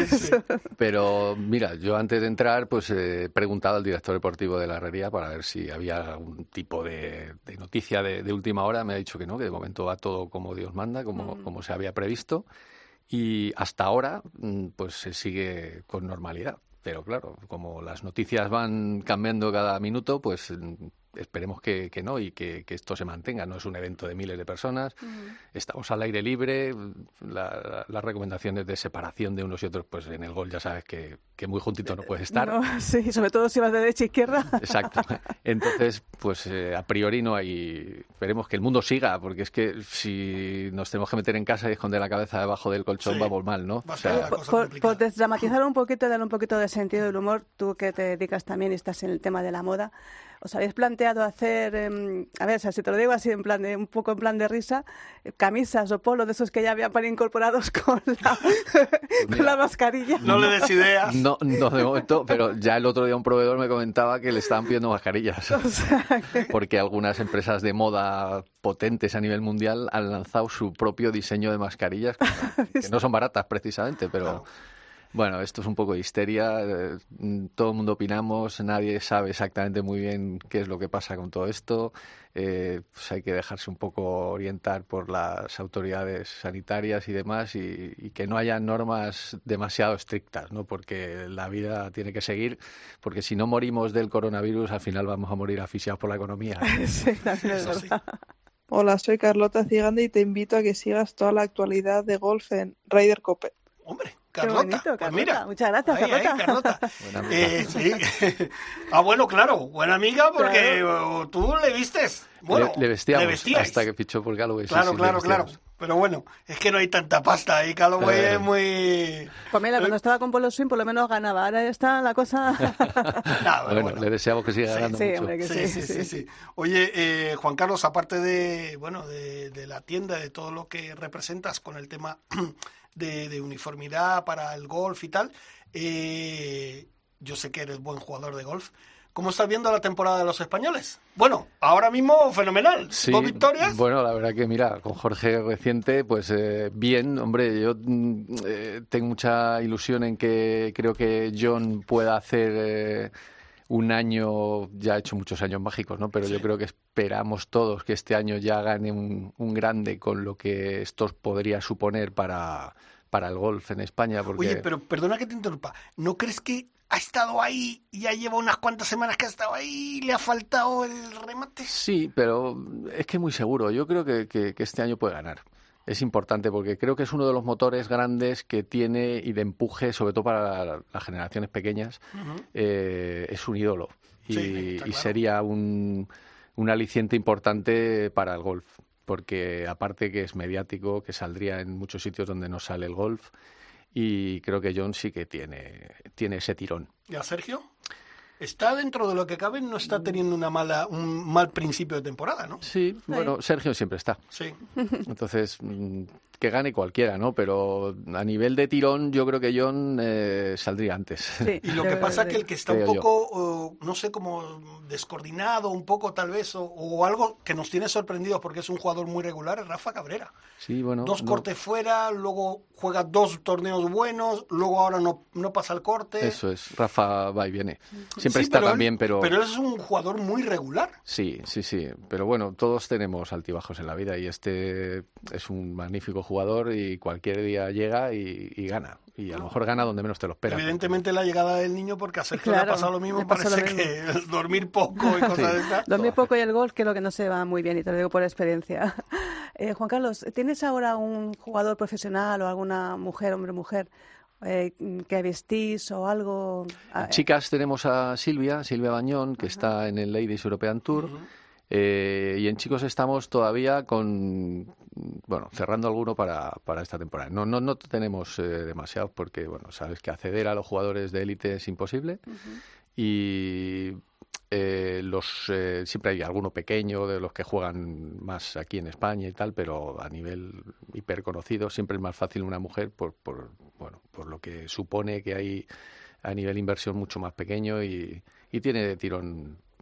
Pero mira, yo antes de entrar pues he preguntado al director deportivo de la Herrería para ver si había algún tipo de, de noticia de, de última hora. Me ha dicho que no, que de momento va todo como Dios manda, como, mm. como se había previsto. Y hasta ahora pues se sigue con normalidad. Pero claro, como las noticias van cambiando cada minuto, pues esperemos que, que no y que, que esto se mantenga. No es un evento de miles de personas, uh-huh. Estamos al aire libre, la, la, las recomendaciones de separación de unos y otros, pues en el golf ya sabes que, que muy juntito no puedes estar. No, sí, sobre todo si vas de derecha a izquierda. Exacto. Entonces, pues eh, a priori no hay... Esperemos que el mundo siga, porque es que si nos tenemos que meter en casa y esconder la cabeza debajo del colchón, sí, vamos mal, ¿no? O sea, por, por, por desdramatizar un poquito, darle un poquito de sentido del humor, tú que te dedicas también y estás en el tema de la moda, ¿os habéis planteado hacer, eh, a ver, o sea, si te lo digo así, en plan de, un poco en plan de risa, eh, camisas o polos de esos que ya habían para incorporados con la, pues con la mascarilla? No le des ideas. No, no de momento, pero ya el otro día un proveedor me comentaba que le estaban pidiendo mascarillas. O sea, que... Porque algunas empresas de moda potentes a nivel mundial han lanzado su propio diseño de mascarillas, que no son baratas precisamente, pero... Claro. Bueno, esto es un poco de histeria, eh, todo el mundo opinamos, nadie sabe exactamente muy bien qué es lo que pasa con todo esto, eh, pues hay que dejarse un poco orientar por las autoridades sanitarias y demás y, y que no haya normas demasiado estrictas, ¿no? Porque la vida tiene que seguir, porque si no morimos del coronavirus al final vamos a morir asfixiados por la economía. Sí, también es verdad. Hola, soy Carlota Ciganda y te invito a que sigas toda la actualidad de golf en Ryder Cup. Hombre. Carlota, bonito, Carlota. Pues mira, muchas gracias, ahí, Carlota. Ahí, Carlota. Eh, sí. Ah, bueno, claro, buena amiga porque claro. Tú le vistes. Bueno, le, le vestíamos le vestíais. Hasta que fichó por Callaway. Claro, sí, sí, claro, claro. Pero bueno, es que no hay tanta pasta ahí. Callaway eh. es muy... Pues mira, cuando estaba con Polo Swing por lo menos ganaba. Ahora está la cosa... no, bueno, bueno, le deseamos que siga sí, ganando sí, mucho. Hombre, que sí, sí, sí, sí, sí. Oye, eh, Juan Carlos, aparte de, bueno, de, de la tienda, de todo lo que representas con el tema... De, de uniformidad para el golf y tal, eh, yo sé que eres buen jugador de golf. ¿Cómo estás viendo la temporada de los españoles? Bueno, ahora mismo fenomenal. Sí, ¿Dos victorias? Bueno, la verdad que mira, con Jorge reciente, pues eh, bien, hombre, yo eh, tengo mucha ilusión en que creo que John pueda hacer eh, un año, ya ha hecho muchos años mágicos, ¿no? Pero sí. Yo creo que esperamos todos que este año ya gane un, un grande con lo que esto podría suponer para, para el golf en España. Porque... Oye, pero perdona que te interrumpa, ¿no crees que ha estado ahí, ya lleva unas cuantas semanas que ha estado ahí y le ha faltado el remate? Sí, pero es que muy seguro, yo creo que, que, que este año puede ganar. Es importante porque creo que es uno de los motores grandes que tiene y de empuje, sobre todo para las generaciones pequeñas. Uh-huh. eh, es un ídolo y, sí, claro. y sería un, un aliciente importante para el golf, porque aparte que es mediático, que saldría en muchos sitios donde no sale el golf, y creo que John sí que tiene, tiene ese tirón. ¿Y a Sergio? Está dentro de lo que cabe, no está teniendo una mala, un mal principio de temporada, ¿no? Sí, bueno, Sergio siempre está. Sí. Entonces, que gane cualquiera, ¿no? Pero a nivel de tirón, yo creo que John eh, saldría antes. Sí. Y lo que pasa es que el que está un poco, uh, no sé, como descoordinado, un poco tal vez, o, o algo que nos tiene sorprendidos porque es un jugador muy regular, es Rafa Cabrera. Sí, bueno. Dos no. cortes fuera, luego juega dos torneos buenos, luego ahora no, no pasa el corte. Eso es, Rafa va y viene. Siempre sí, está pero también, él, pero... Pero él es un jugador muy regular. Sí, sí, sí. Pero bueno, todos tenemos altibajos en la vida y este es un magnífico jugador y cualquier día llega y, y gana. Y a lo mejor gana donde menos te lo esperas. Evidentemente la llegada del niño, porque a Sergio claro, le ha pasado lo mismo, parece lo mismo. Que dormir poco y cosas sí. de esas. Dormir poco y el golf, que es lo que no se va muy bien, y te lo digo por experiencia. Eh, Juan Carlos, ¿tienes ahora un jugador profesional o alguna mujer, hombre, mujer, eh, que vestís o algo? En chicas tenemos a Silvia, Silvia Bañón, que uh-huh. está en el Ladies European Tour. Uh-huh. Eh, y en chicos estamos todavía con, bueno, cerrando alguno para, para esta temporada. No, no, no tenemos eh, demasiados porque, bueno, sabes que acceder a los jugadores de élite es imposible. Uh-huh. Y eh, los eh, siempre hay alguno pequeño de los que juegan más aquí en España y tal, pero a nivel hiper conocido siempre es más fácil una mujer por, por, bueno, por lo que supone que hay a nivel inversión mucho más pequeño y, y tiene tirón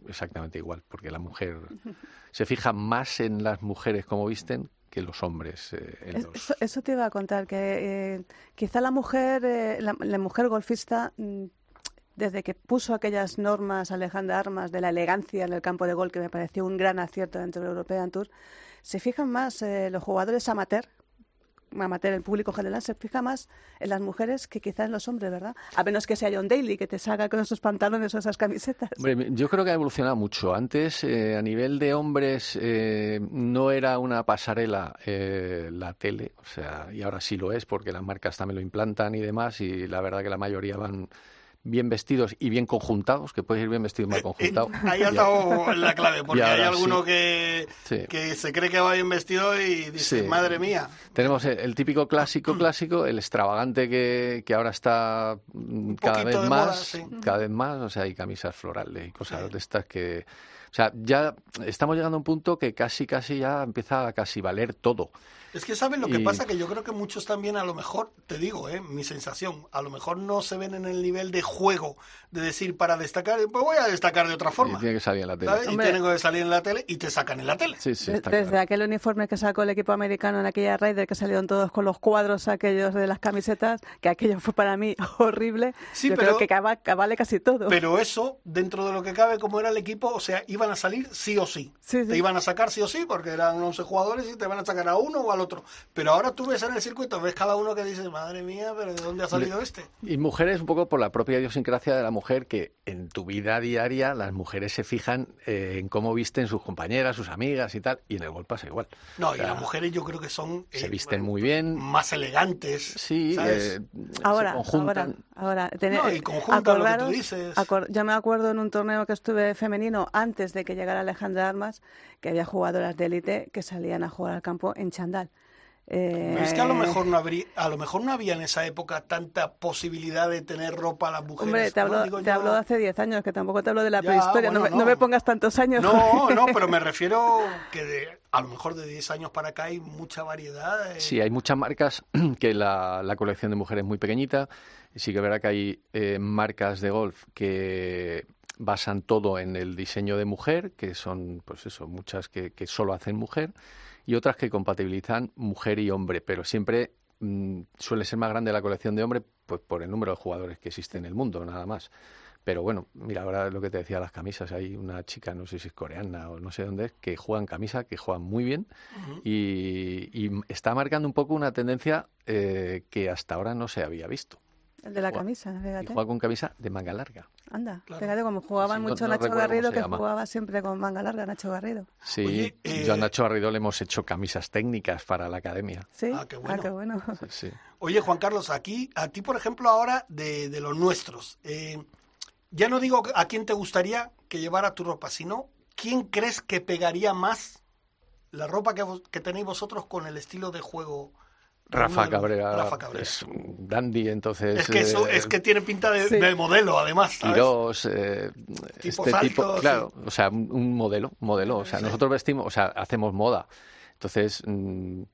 exactamente igual, porque la mujer se fija más en las mujeres como visten que los hombres. Eh, en los... Eso, eso te iba a contar, que eh, quizá la mujer, eh, la, la mujer golfista, mm, desde que puso aquellas normas Alejandra Armas de la elegancia en el campo de golf, que me pareció un gran acierto dentro del European Tour, se fijan más eh, los jugadores amateur, amateur, el público general, se fija más en las mujeres que quizás en los hombres, ¿verdad? A menos que sea John Daly, que te salga con esos pantalones o esas camisetas. Hombre, yo creo que ha evolucionado mucho. Antes, eh, a nivel de hombres, eh, no era una pasarela eh, la tele, o sea, y ahora sí lo es, porque las marcas también lo implantan y demás, y la verdad que la mayoría van bien vestidos y bien conjuntados, que puedes ir bien vestido y mal conjuntado. Eh, ahí ha estado la clave, porque hay alguno sí. que, sí. que se cree que va bien vestido y dice, sí. madre mía. Tenemos el, el típico clásico clásico, el extravagante que, que ahora está cada vez más, moda, sí. cada vez más, o sea, hay camisas florales y cosas sí. de estas que... O sea, ya estamos llegando a un punto que casi, casi ya empieza a casi valer todo. Es que ¿saben lo que y... pasa? Que yo creo que muchos también, a lo mejor, te digo, eh, mi sensación, a lo mejor no se ven en el nivel de juego, de decir, para destacar, pues voy a destacar de otra forma. Y tiene que salir en la tele. ¿Sabes? Y tiene que salir en la tele y te sacan en la tele. Sí, sí, está Desde claro. aquel uniforme que sacó el equipo americano en aquella Raider, que salieron todos con los cuadros aquellos de las camisetas, que aquello fue para mí horrible, sí, yo pero, creo que vale casi todo. Pero eso, dentro de lo que cabe, como era el equipo, o sea, iban a salir sí o sí. sí, sí. Te iban a sacar sí o sí, porque eran once jugadores y te van a sacar a uno o al otro. Pero ahora tú ves en el circuito, ves cada uno que dice, madre mía, pero ¿de dónde ha salido este? Y mujeres, un poco por la propia idiosincrasia de la mujer, que en tu vida diaria las mujeres se fijan eh, en cómo visten sus compañeras, sus amigas y tal, y en el golf pasa igual. No, o sea, y las mujeres yo creo que son... Se eh, visten muy bien. Más elegantes. Sí, ¿sabes? Eh, ahora, se conjuntan. ahora, ahora. Tener, no, y conjuntan lo que tú dices. Acor, yo me acuerdo en un torneo que estuve femenino, antes de que llegara Alejandra Armas, que había jugadoras de élite que salían a jugar al campo en chándal. Eh, Pero es que a lo mejor no habría, a lo mejor no había en esa época tanta posibilidad de tener ropa a las mujeres. Hombre, te hablo, ¿no? te hablo de hace diez años, que tampoco te hablo de la ya, prehistoria, bueno, no, me, no. no me pongas tantos años. No, no, pero me refiero que de, a lo mejor de diez años para acá hay mucha variedad. Eh. Sí, hay muchas marcas que la, la colección de mujeres es muy pequeñita. Sí que es verdad que hay eh, marcas de golf que basan todo en el diseño de mujer, que son, pues eso, muchas que, que solo hacen mujer, y otras que compatibilizan mujer y hombre, pero siempre mmm, suele ser más grande la colección de hombre pues por el número de jugadores que existe en el mundo, nada más. Pero bueno, mira, ahora lo que te decía, las camisas, hay una chica, no sé si es coreana o no sé dónde es, que juega en camisa, que juega muy bien, uh-huh. y, y está marcando un poco una tendencia eh, que hasta ahora no se había visto. El de la camisa, fíjate. Y juega con camisa de manga larga. Anda, claro. Fíjate, como jugaban sí, mucho no, no Nacho Garrido, que llama. Jugaba siempre con manga larga, Nacho Garrido. Sí, Oye, eh... yo a Nacho Garrido le hemos hecho camisas técnicas para la academia. Sí, ah, qué bueno. Ah, qué bueno. Sí, sí. Oye, Juan Carlos, aquí, a ti, por ejemplo, ahora, de, de los nuestros, eh, ya no digo a quién te gustaría que llevara tu ropa, sino quién crees que pegaría más la ropa que, vos, que tenéis vosotros con el estilo de juego. Rafa Cabrera, Rafa Cabrera es un dandy, entonces... Es que, eso, eh, es que tiene pinta de, sí. de modelo, además, ¿sabes? Tiros, eh, tipo este saltos, tipo, claro, sí. o sea, un, un modelo, modelo, o sea, sí. nosotros vestimos, o sea, hacemos moda, entonces, mmm,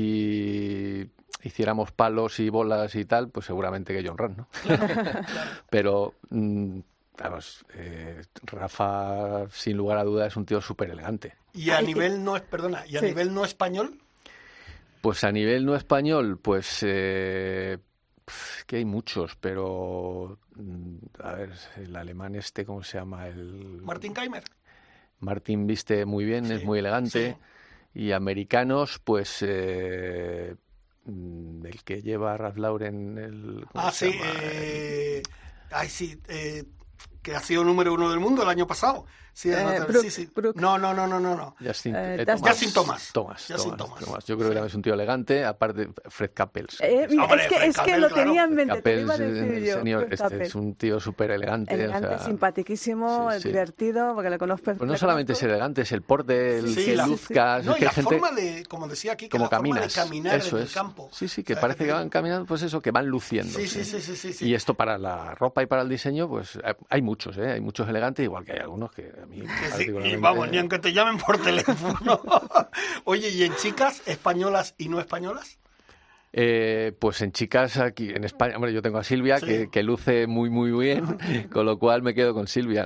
si hiciéramos palos y bolas y tal, pues seguramente que John Ram, ¿no? Claro, claro. Pero... Mmm, Vamos, eh, Rafa, sin lugar a dudas, es un tío súper elegante. Y a nivel no, perdona, y a sí. nivel no español... Pues a nivel no español, pues eh, que hay muchos, pero a ver, el alemán este, ¿cómo se llama? El Martin Keimer. Martin viste muy bien, sí, es muy elegante. Sí. Y americanos, pues eh, el que lleva a Ralph Lauren, el ah sí, eh, ay sí, eh, que ha sido número uno del mundo el año pasado. Sí, eh, Brooke, sí, sí. Brooke. No, no, no, no, no, no. Justin, eh, eh, Thomas. Justin Thomas. Thomas, Justin Thomas, Thomas. Thomas. Yo creo que también es un tío elegante, aparte Fred Couples. Eh, mira, Hombre, es que, Fred es que Couples, lo claro. tenía en mente, Couples, te iba a decir yo. señor, Fred este Couples. es un tío súper elegante. Elegante, o sea, simpaticísimo, sí, sí. divertido, porque le conozco. Pues no le solamente conozco. es elegante, es el porte, el Sí, que la- luzcas, No, es y que la hay gente... forma de, como decía aquí, que como la forma caminas, de caminar eso en es. el campo. Sí, sí, que O sea, parece que que te- van caminando, pues eso, que van luciendo. Sí, sí, sí, sí, sí, sí. Y esto para la ropa y para el diseño, pues eh, hay muchos, ¿eh? Hay muchos elegantes, igual que hay algunos que a mí Que sí, particularmente... y vamos, ni aunque te llamen por teléfono. Oye, ¿y en chicas españolas y no españolas? Eh, pues en chicas aquí en España, hombre, yo tengo a Silvia Sí. que, que luce muy muy bien, con lo cual me quedo con Silvia, ¿no? Claro.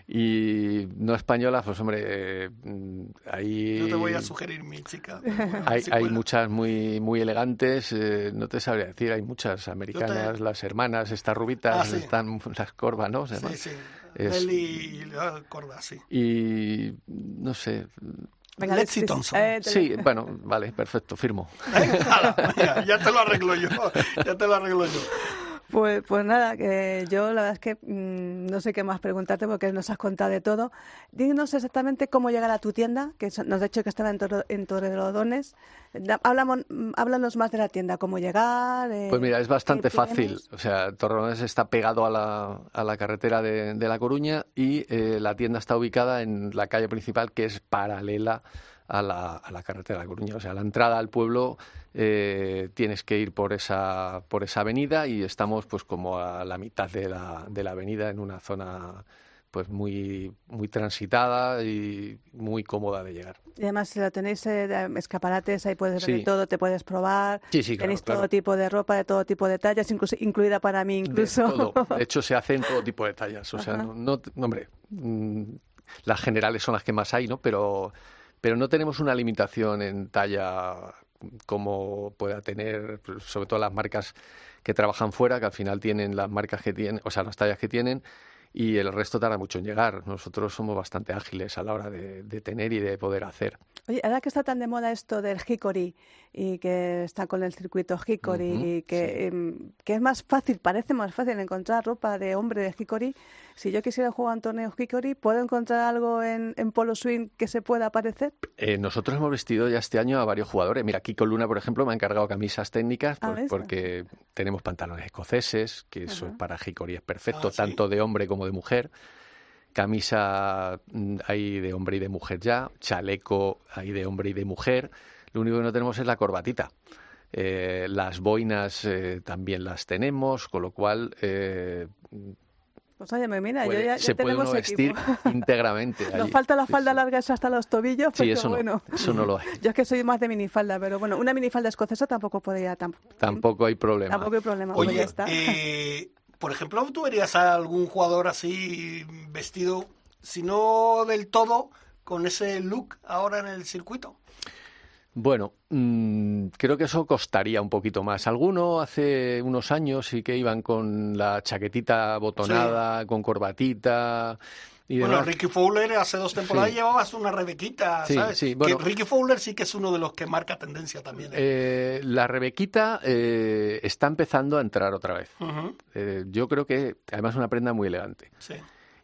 Y no españolas, pues hombre, eh, hay... Yo te voy a sugerir mi chica. Hay, si hay pueda. muchas muy muy elegantes, eh, no te sabría decir, hay muchas americanas, te... las hermanas, estas rubitas, ah, sí. están las Corvas, ¿no? Sí, sí, es... Nelly y la Corva, sí. Y no sé... Venga, Lexi Thompson. Eh, sí, bueno, vale, perfecto, firmo. ¿Eh? Ala, ya, ya te lo arreglo yo, ya te lo arreglo yo. Pues, pues nada, que yo la verdad es que mmm, no sé qué más preguntarte porque nos has contado de todo. Dinos exactamente cómo llegar a tu tienda, que nos has dicho que estaba en, Torre, en Torrelodones. Hablamos, háblanos más de la tienda, cómo llegar. Eh, pues mira, es bastante fácil. O sea, Torrelodones está pegado a la, a la carretera de, de La Coruña y eh, la tienda está ubicada en la calle principal, que es paralela a la, a la carretera de La Coruña. O sea, la entrada al pueblo eh, tienes que ir por esa por esa avenida y estamos pues como a la mitad de la, de la avenida en una zona pues muy muy transitada y muy cómoda de llegar. Y además si lo tenéis eh, escaparates, ahí puedes ver sí. todo, te puedes probar. Sí, sí, claro, tenéis claro. todo tipo de ropa, de todo tipo de tallas, incluso incluida para mí incluso. De, todo. De hecho se hacen todo tipo de tallas. O sea, no, no, hombre, mmm, las generales son las que más hay, ¿no? Pero pero no tenemos una limitación en talla como pueda tener, sobre todo las marcas que trabajan fuera, que al final tienen las marcas que tienen, o sea, las tallas que tienen, y el resto tarda mucho en llegar. Nosotros somos bastante ágiles a la hora de, de tener y de poder hacer. Oye, ahora que está tan de moda esto del Hickory y que está con el circuito Hickory uh-huh, y que, sí. eh, que es más fácil, parece más fácil encontrar ropa de hombre de Hickory. Si yo quisiera jugar un torneo Hickory, ¿puedo encontrar algo en, en Polo Swing que se pueda parecer? Eh, nosotros hemos vestido ya este año a varios jugadores. Mira, Kiko Luna, por ejemplo, me ha encargado camisas técnicas pues, ah, porque tenemos pantalones escoceses, que eso uh-huh. para Hickory es perfecto, ah, tanto ¿sí? de hombre como de mujer. Camisa hay de hombre y de mujer ya, chaleco hay de hombre y de mujer. Lo único que no tenemos es la corbatita. Eh, las boinas eh, también las tenemos, con lo cual... Eh, Pues oye, mira, puede, yo ya, ya se tenemos puede uno vestir equipo. íntegramente. Nos falta la falda sí, larga esa hasta los tobillos, sí, pero eso bueno. No, eso no lo hay. Yo es que soy más de minifalda, pero bueno, una minifalda escocesa tampoco podría... Tampoco, tampoco hay problema. Tampoco hay problema. Oye, pues ya está. Eh, por ejemplo, ¿tú verías a algún jugador así vestido, si no del todo, con ese look ahora en el circuito? Bueno, mmm, creo que eso costaría un poquito más. Alguno hace unos años sí que iban con la chaquetita botonada, sí. con corbatita... Y bueno, demás. Ricky Fowler hace dos temporadas sí. llevabas una rebequita, sí, ¿sabes? Sí, bueno, que Ricky Fowler sí que es uno de los que marca tendencia también. ¿eh? Eh, la rebequita eh, está empezando a entrar otra vez. Uh-huh. Eh, yo creo que además es una prenda muy elegante. Sí.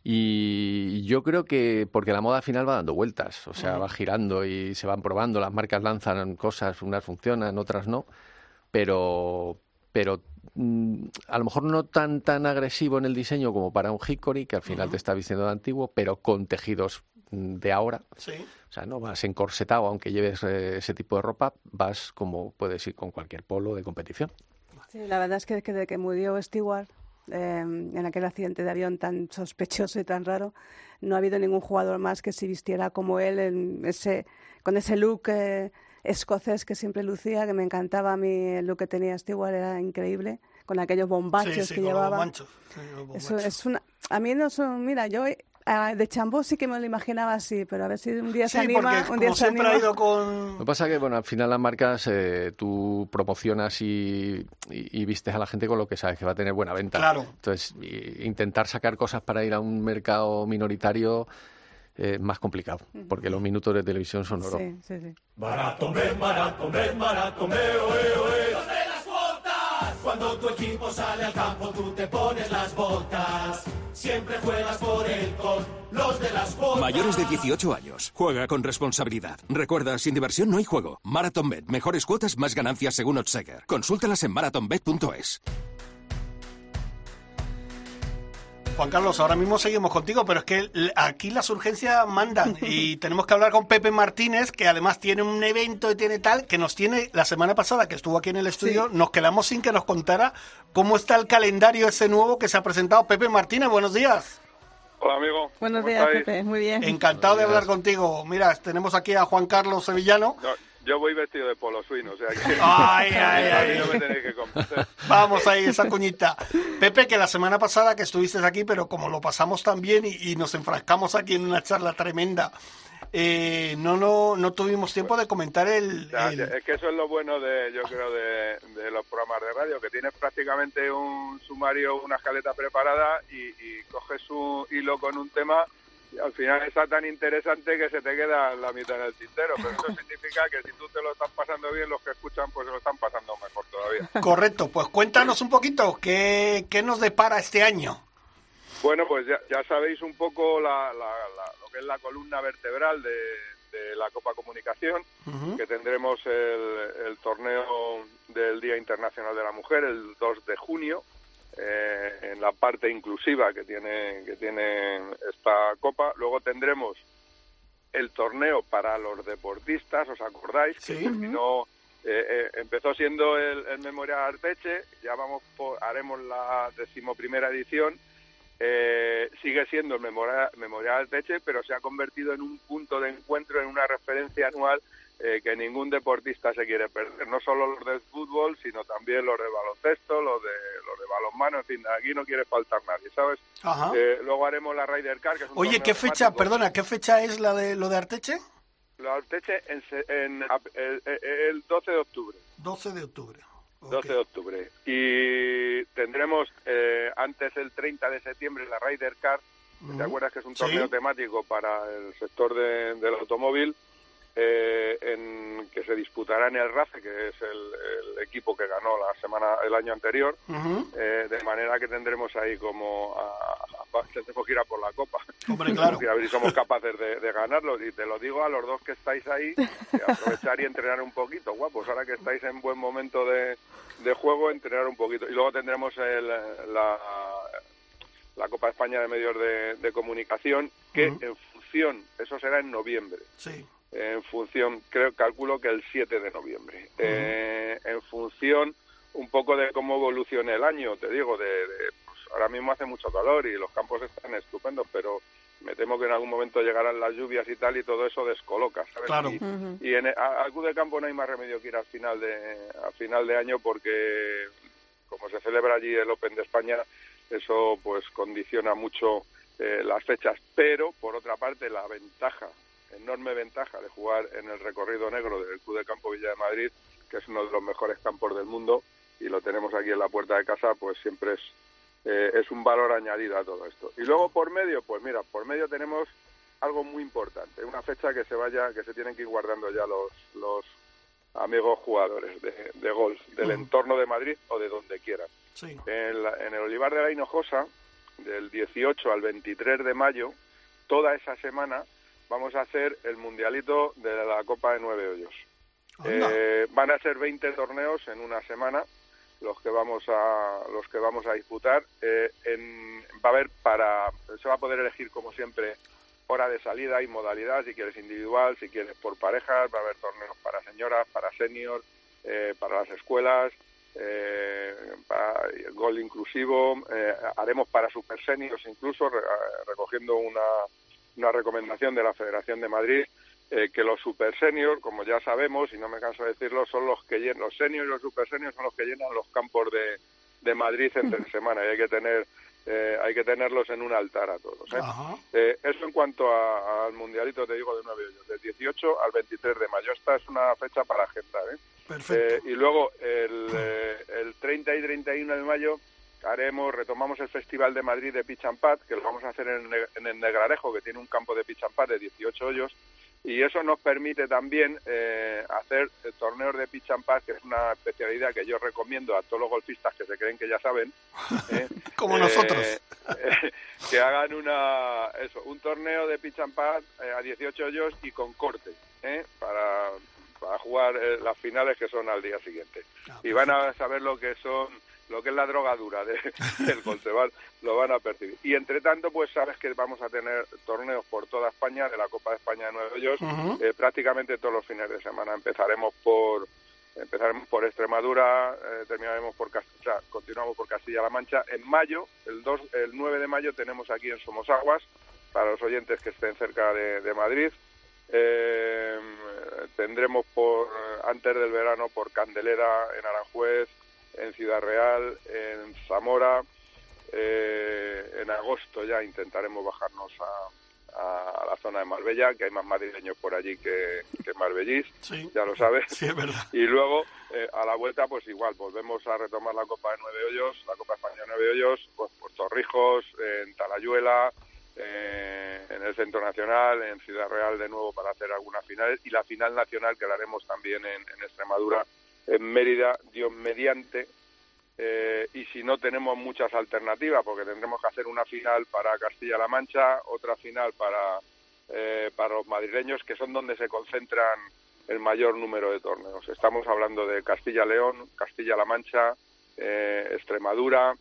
Y yo creo que porque la moda al final va dando vueltas, o sea, uh-huh. va girando y se van probando, las marcas lanzan cosas, unas funcionan, otras no, pero pero mm, a lo mejor no tan tan agresivo en el diseño como para un Hickory, que al final uh-huh. te está vistiendo de antiguo, pero con tejidos de ahora. Sí. O sea, no vas encorsetado, aunque lleves eh, ese tipo de ropa, vas como puedes ir con cualquier polo de competición. Sí, la verdad es que desde que murió Stewart, eh, en aquel accidente de avión tan sospechoso y tan raro, no ha habido ningún jugador más que se vistiera como él, en ese, con ese look eh, escocés que siempre lucía, que me encantaba a mí el look que tenía Stewart, era increíble, con aquellos bombachos sí, sí, que con llevaba. Los sí, los bombachos. Eso es una, a mí no son, mira, yo Uh, de Chambó sí que me lo imaginaba así, pero a ver si un día sí, se anima. Porque, un día como se siempre anima. ha ido con... Lo que pasa es que, bueno, al final las marcas eh, tú promocionas y, y, y vistes a la gente con lo que sabes que va a tener buena venta. Claro. Entonces, y, intentar sacar cosas para ir a un mercado minoritario es eh, más complicado, porque los minutos de televisión son oro. Sí, sí, sí. Maratón, ven, maratón, ven, maratón, ve, oe, oe. ¡Los de las botas! Cuando tu equipo sale al campo, tú te pones las botas. Siempre juegas por él con los de las botas. Mayores de dieciocho años. Juega con responsabilidad. Recuerda, sin diversión no hay juego. MarathonBet. Mejores cuotas, más ganancias según Oddsheger. Consúltalas en marathon bet punto es. Juan Carlos, ahora mismo seguimos contigo, pero es que aquí las urgencias mandan y tenemos que hablar con Pepe Martínez, que además tiene un evento y tiene tal, que nos tiene, la semana pasada que estuvo aquí en el estudio, sí. nos quedamos sin que nos contara cómo está el calendario ese nuevo que se ha presentado. Pepe Martínez, buenos días. Hola, amigo. Buenos días, estáis? Pepe, muy bien. Encantado de hablar contigo. Mira, tenemos aquí a Juan Carlos Sevillano. No, yo voy vestido de polo swing, o sea que ay, ay, a ay. mí no me tenéis que convencer. Vamos ahí, esa cuñita. Pepe, que la semana pasada que estuviste aquí, pero como lo pasamos tan bien y, y nos enfrascamos aquí en una charla tremenda, eh, no, no no tuvimos tiempo de comentar el, Ya, el... Es que eso es lo bueno de, yo creo, de, de los programas de radio, que tienes prácticamente un sumario, una escaleta preparada y, y coges un hilo con un tema y al final está tan interesante que se te queda la mitad en el tintero, pero eso significa que si tú te lo estás pasando bien, los que escuchan pues se lo están pasando mejor todavía. Correcto, pues cuéntanos un poquito, ¿qué, qué nos depara este año? Bueno, pues ya, ya sabéis un poco la, la, la, lo que es la columna vertebral de, de la Copa Comunicación, uh-huh. que tendremos el, el torneo del Día Internacional de la Mujer el dos de junio, eh, en la parte inclusiva que tiene, que tiene esta Copa. Luego tendremos el torneo para los deportistas, ¿os acordáis? Sí. Que terminó, eh, eh, empezó siendo el, el Memorial Arteche, ya vamos por, haremos la decimoprimera edición. Eh, sigue siendo el Memorial, Memorial Arteche, pero se ha convertido en un punto de encuentro, en una referencia anual eh, que ningún deportista se quiere perder. No solo los del fútbol, sino también los de baloncesto, los de los de balonmano, en fin, aquí no quiere faltar nadie, ¿sabes? Ajá. Eh, luego haremos la Ryder Cup, que es un Oye, torneo ¿qué fecha, temático. perdona, qué fecha es la de lo de Arteche? La Arteche en, en, el, el doce de octubre. doce de octubre. Okay. doce de octubre. Y tendremos eh, antes el treinta de septiembre la Ryder Cup, uh-huh. ¿te acuerdas que es un torneo ¿Sí? temático para el sector de, del automóvil, eh, en que se disputará en el RACE, que es el, el equipo que ganó la semana el año anterior, uh-huh. eh, de manera que tendremos ahí como a, a, tendremos que ir a por la copa. Hombre, claro. A ver si somos capaces de, de ganarlo. Y te lo digo a los dos que estáis ahí, que aprovechar y entrenar un poquito, guapos. Ahora que estáis en buen momento de, de juego, entrenar un poquito. Y luego tendremos el, la, la Copa España de Medios de, de Comunicación, que uh-huh. en función, eso será en noviembre. Sí. En función, creo, calculo que el siete de noviembre. Uh-huh. Eh, en función un poco de cómo evolucione el año, te digo, de, de pues ahora mismo hace mucho calor y los campos están estupendos, pero me temo que en algún momento llegarán las lluvias y tal y todo eso descoloca, ¿sabes? Claro. Y, uh-huh. y en al Club de Campo no hay más remedio que ir al final de al final de año porque como se celebra allí el Open de España, eso pues condiciona mucho eh, las fechas, pero por otra parte la ventaja, enorme ventaja de jugar en el recorrido negro del Club de Campo Villa de Madrid, que es uno de los mejores campos del mundo y lo tenemos aquí en la puerta de casa, pues siempre es eh, es un valor añadido a todo esto. Y luego por medio, pues mira, por medio tenemos algo muy importante, una fecha que se vaya, que se tienen que ir guardando ya los los amigos jugadores de, de golf del uh-huh. entorno de Madrid o de donde quieran. Sí. En, la, en el Olivar de la Hinojosa, del dieciocho al veintitrés de mayo, toda esa semana vamos a hacer el mundialito de la Copa de Nueve Hoyos. Eh, van a ser veinte torneos en una semana los que vamos a los que vamos a disputar. Eh, en, va a haber para se va a poder elegir como siempre hora de salida y modalidad, si quieres individual, si quieres por parejas, va a haber torneos para señoras, para seniors, eh, para las escuelas, eh, para gol inclusivo, eh, haremos para super seniors incluso, re, recogiendo una una recomendación de la Federación de Madrid, eh, que los super seniors, como ya sabemos, y no me canso de decirlo, son los que llenan, los seniors y los super seniors son los que llenan los campos de, de Madrid entre semana, y hay que tener eh, hay que tenerlos en un altar a todos. ¿eh? Eh, eso en cuanto a, al mundialito, te digo, de nueve hoyos, del dieciocho al veintitrés de mayo. Esta es una fecha para agendar. ¿eh? Perfecto. Eh, y luego el, eh, el treinta y treinta y uno de mayo haremos, retomamos el Festival de Madrid de Pitch and Pad, que lo vamos a hacer en, en el Negrarejo, que tiene un campo de pitch and pad de dieciocho hoyos, y eso nos permite también eh, hacer torneos de pitch and pad, que es una especialidad que yo recomiendo a todos los golfistas que se creen que ya saben, eh, como eh, nosotros, eh, que hagan una eso, un torneo de pitch and pad eh, a dieciocho hoyos y con corte, eh, para, para jugar eh, las finales que son al día siguiente. Ah, y van a saber lo que son lo que es la drogadura de, del golf, lo van a percibir. Y entre tanto, pues sabes que vamos a tener torneos por toda España, de la Copa de España de Nueve Hoyos, uh-huh. eh, prácticamente todos los fines de semana. Empezaremos por empezaremos por Extremadura, eh, terminaremos por Castilla, continuamos por Castilla-La Mancha. En mayo, el dos, el nueve de mayo, tenemos aquí en Somosaguas, para los oyentes que estén cerca de, de Madrid, eh, tendremos por antes del verano por Candelera, en Aranjuez, en Ciudad Real, en Zamora. Eh, en agosto ya intentaremos bajarnos a, a la zona de Marbella, que hay más madrileños por allí que, que marbellís, sí, ya lo sabes. Sí, es verdad. Y luego, eh, a la vuelta, pues igual, volvemos a retomar la Copa de Nueve Hoyos, la Copa España de Nueve Hoyos, pues por Torrijos, en Talayuela, eh, en el Centro Nacional, en Ciudad Real de nuevo para hacer algunas finales, y la final nacional que la haremos también en, en Extremadura, en Mérida, Dios mediante. Eh, y si no tenemos muchas alternativas, porque tendremos que hacer una final para Castilla-La Mancha, otra final para eh, para los madrileños, que son donde se concentran el mayor número de torneos. Estamos hablando de Castilla-León, Castilla-La Mancha, eh, Extremadura,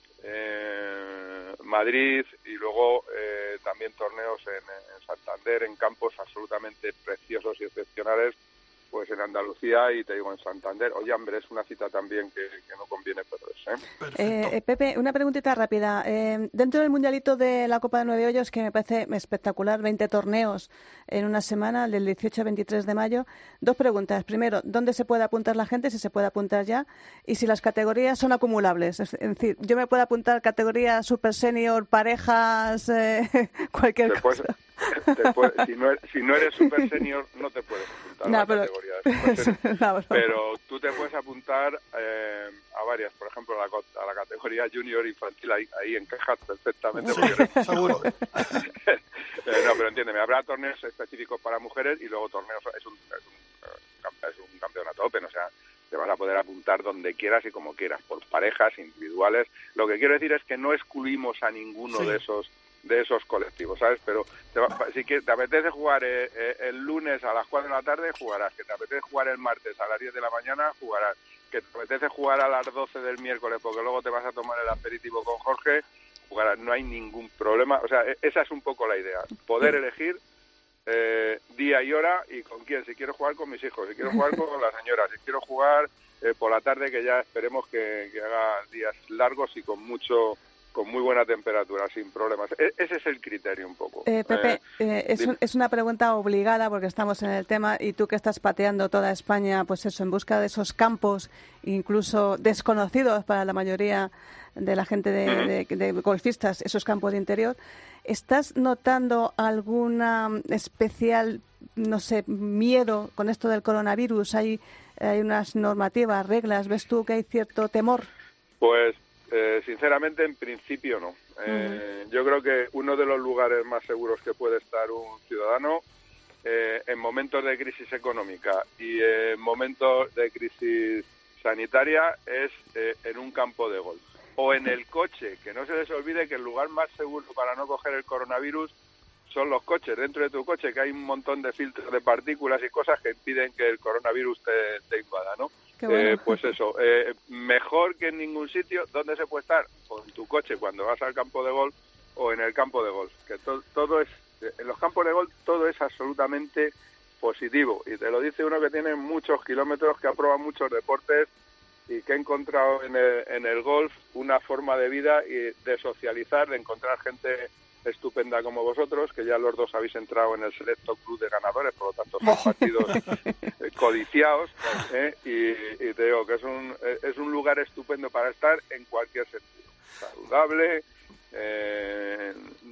eh, Madrid, y luego eh, también torneos en, en Santander, en campos absolutamente preciosos y excepcionales, pues en Andalucía y te digo en Santander. Oye, hombre, es una cita también que, que no conviene perderse. ¿eh? Eh, Pepe, una preguntita rápida. Eh, dentro del mundialito de la Copa de Nueve Hoyos, que me parece espectacular, veinte torneos en una semana, del dieciocho al veintitrés de mayo, dos preguntas. Primero, ¿dónde se puede apuntar la gente, si se puede apuntar ya? Y si las categorías son acumulables. Es decir, yo me puedo apuntar categoría super senior, parejas, eh, cualquier te cosa. Puedes, te puede, si, no, si no eres super senior, no te puedes apuntar no, a la pero... categoría de super senior. no, no. Pero tú te puedes apuntar eh, a varias, por ejemplo, a la, a la categoría junior infantil, ahí, ahí encajas perfectamente. Sí, eres... seguro. eh, no, pero entiéndeme, habrá torneos específicos para mujeres y luego torneos, es un, es un, es un campeonato open, o sea, te vas a poder apuntar donde quieras y como quieras, por parejas, individuales. Lo que quiero decir es que no excluimos a ninguno sí. de esos de esos colectivos, ¿sabes? Pero te va, si que te apetece jugar eh, eh, el lunes a las cuatro de la tarde, jugarás. Que te apetece jugar el martes a las diez de la mañana, jugarás. Que te apetece jugar a las doce del miércoles porque luego te vas a tomar el aperitivo con Jorge, jugarás. No hay ningún problema. O sea, esa es un poco la idea. Poder elegir eh, día y hora y con quién. Si quiero jugar con mis hijos, si quiero jugar con la señora, si quiero jugar eh, por la tarde, que ya esperemos que, que haga días largos y con mucho... con muy buena temperatura, sin problemas. E- ese es el criterio un poco. Eh, Pepe, eh, eh, es, un, es una pregunta obligada porque estamos en el tema y tú que estás pateando toda España, pues eso, en busca de esos campos, incluso desconocidos para la mayoría de la gente de, uh-huh. de, de golfistas, esos campos de interior, ¿estás notando alguna especial, no sé, miedo con esto del coronavirus? ¿Hay, hay unas normativas, reglas? ¿Ves tú que hay cierto temor? Pues Eh, sinceramente, en principio no. Eh, uh-huh. Yo creo que uno de los lugares más seguros que puede estar un ciudadano eh, en momentos de crisis económica y en momentos de crisis sanitaria es eh, en un campo de golf o en el coche. Que no se les olvide que el lugar más seguro para no coger el coronavirus son los coches. Dentro de tu coche, que hay un montón de filtros de partículas y cosas que impiden que el coronavirus te, te invada, ¿no? Bueno. Eh, pues eso, eh, mejor que en ningún sitio. ¿Dónde se puede estar? O en tu coche cuando vas al campo de golf o en el campo de golf. Que to- todo es, en los campos de golf todo es absolutamente positivo. Y te lo dice uno que tiene muchos kilómetros, que ha probado muchos deportes y que ha encontrado en el, en el golf una forma de vida y de socializar, de encontrar gente estupenda como vosotros, que ya los dos habéis entrado en el selecto club de ganadores, por lo tanto son partidos codiciados, ¿eh? y, y te digo que es un es un lugar estupendo para estar en cualquier sentido, saludable, eh,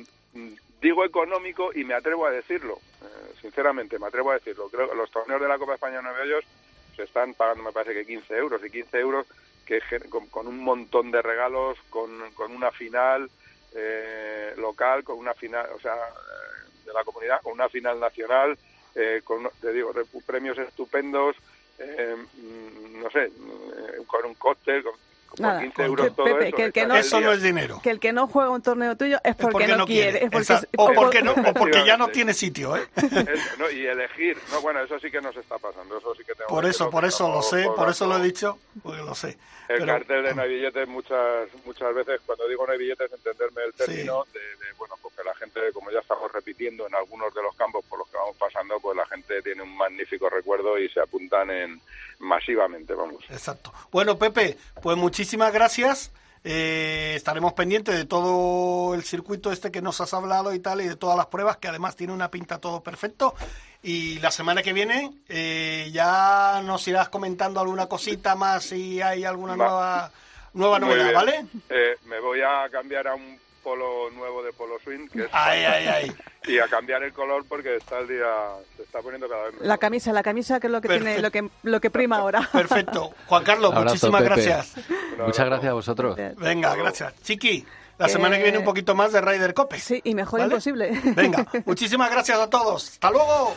digo económico y me atrevo a decirlo, eh, sinceramente me atrevo a decirlo. Creo que los torneos de la Copa España de Nueve Hoyos se están pagando, me parece que quince euros y quince euros que con, con un montón de regalos, con, con una final Eh, local, con una final, o sea, de la comunidad, con una final nacional, eh, con, te digo, premios estupendos, eh, no sé, eh, con un cóctel, con, con quince euros, todo Pepe, eso. Que el que no, eso no es dinero. Que el que no juega un torneo tuyo es porque, es porque no, no quiere. Es porque, es, o, porque no, o porque ya no tiene sitio, ¿eh? Eso, no, y elegir, no, bueno, eso sí que nos está pasando, eso sí que tengo Por que eso, por eso lo sé, por eso lo he dicho, porque lo sé. El Pero, cartel de no hay billetes muchas muchas veces, cuando digo no hay billetes, entenderme el término sí. de, de, bueno, porque la gente, como ya estamos repitiendo en algunos de los campos por los que vamos pasando, pues la gente tiene un magnífico recuerdo y se apuntan en masivamente, vamos. Exacto. Bueno, Pepe, pues muchísimas gracias. eh, estaremos pendientes de todo el circuito este que nos has hablado y tal, y de todas las pruebas, que además tiene una pinta todo perfecto. Y la semana que viene eh, ya nos irás comentando alguna cosita más, si hay alguna Va. nueva nueva Muy novedad, bien. ¿vale? Eh, me voy a cambiar a un polo nuevo de Polo Swing, que es ay, ay, ay. y a cambiar el color porque está el día se está poniendo cada vez mejor. La camisa, la camisa que es lo que Perfecto. tiene, lo que lo que prima ahora. Perfecto. Juan Carlos, Abrazo, muchísimas Pepe. gracias. Muchas gracias a vosotros. Venga, gracias. Chiqui, la Que- semana que viene un poquito más de Ryder Cope. Sí, y mejor ¿Vale? imposible. Venga, muchísimas gracias a todos. ¡Hasta luego!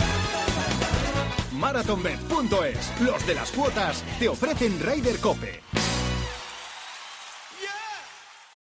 marathonbet punto es. Los de las cuotas te ofrecen Ryder Cope.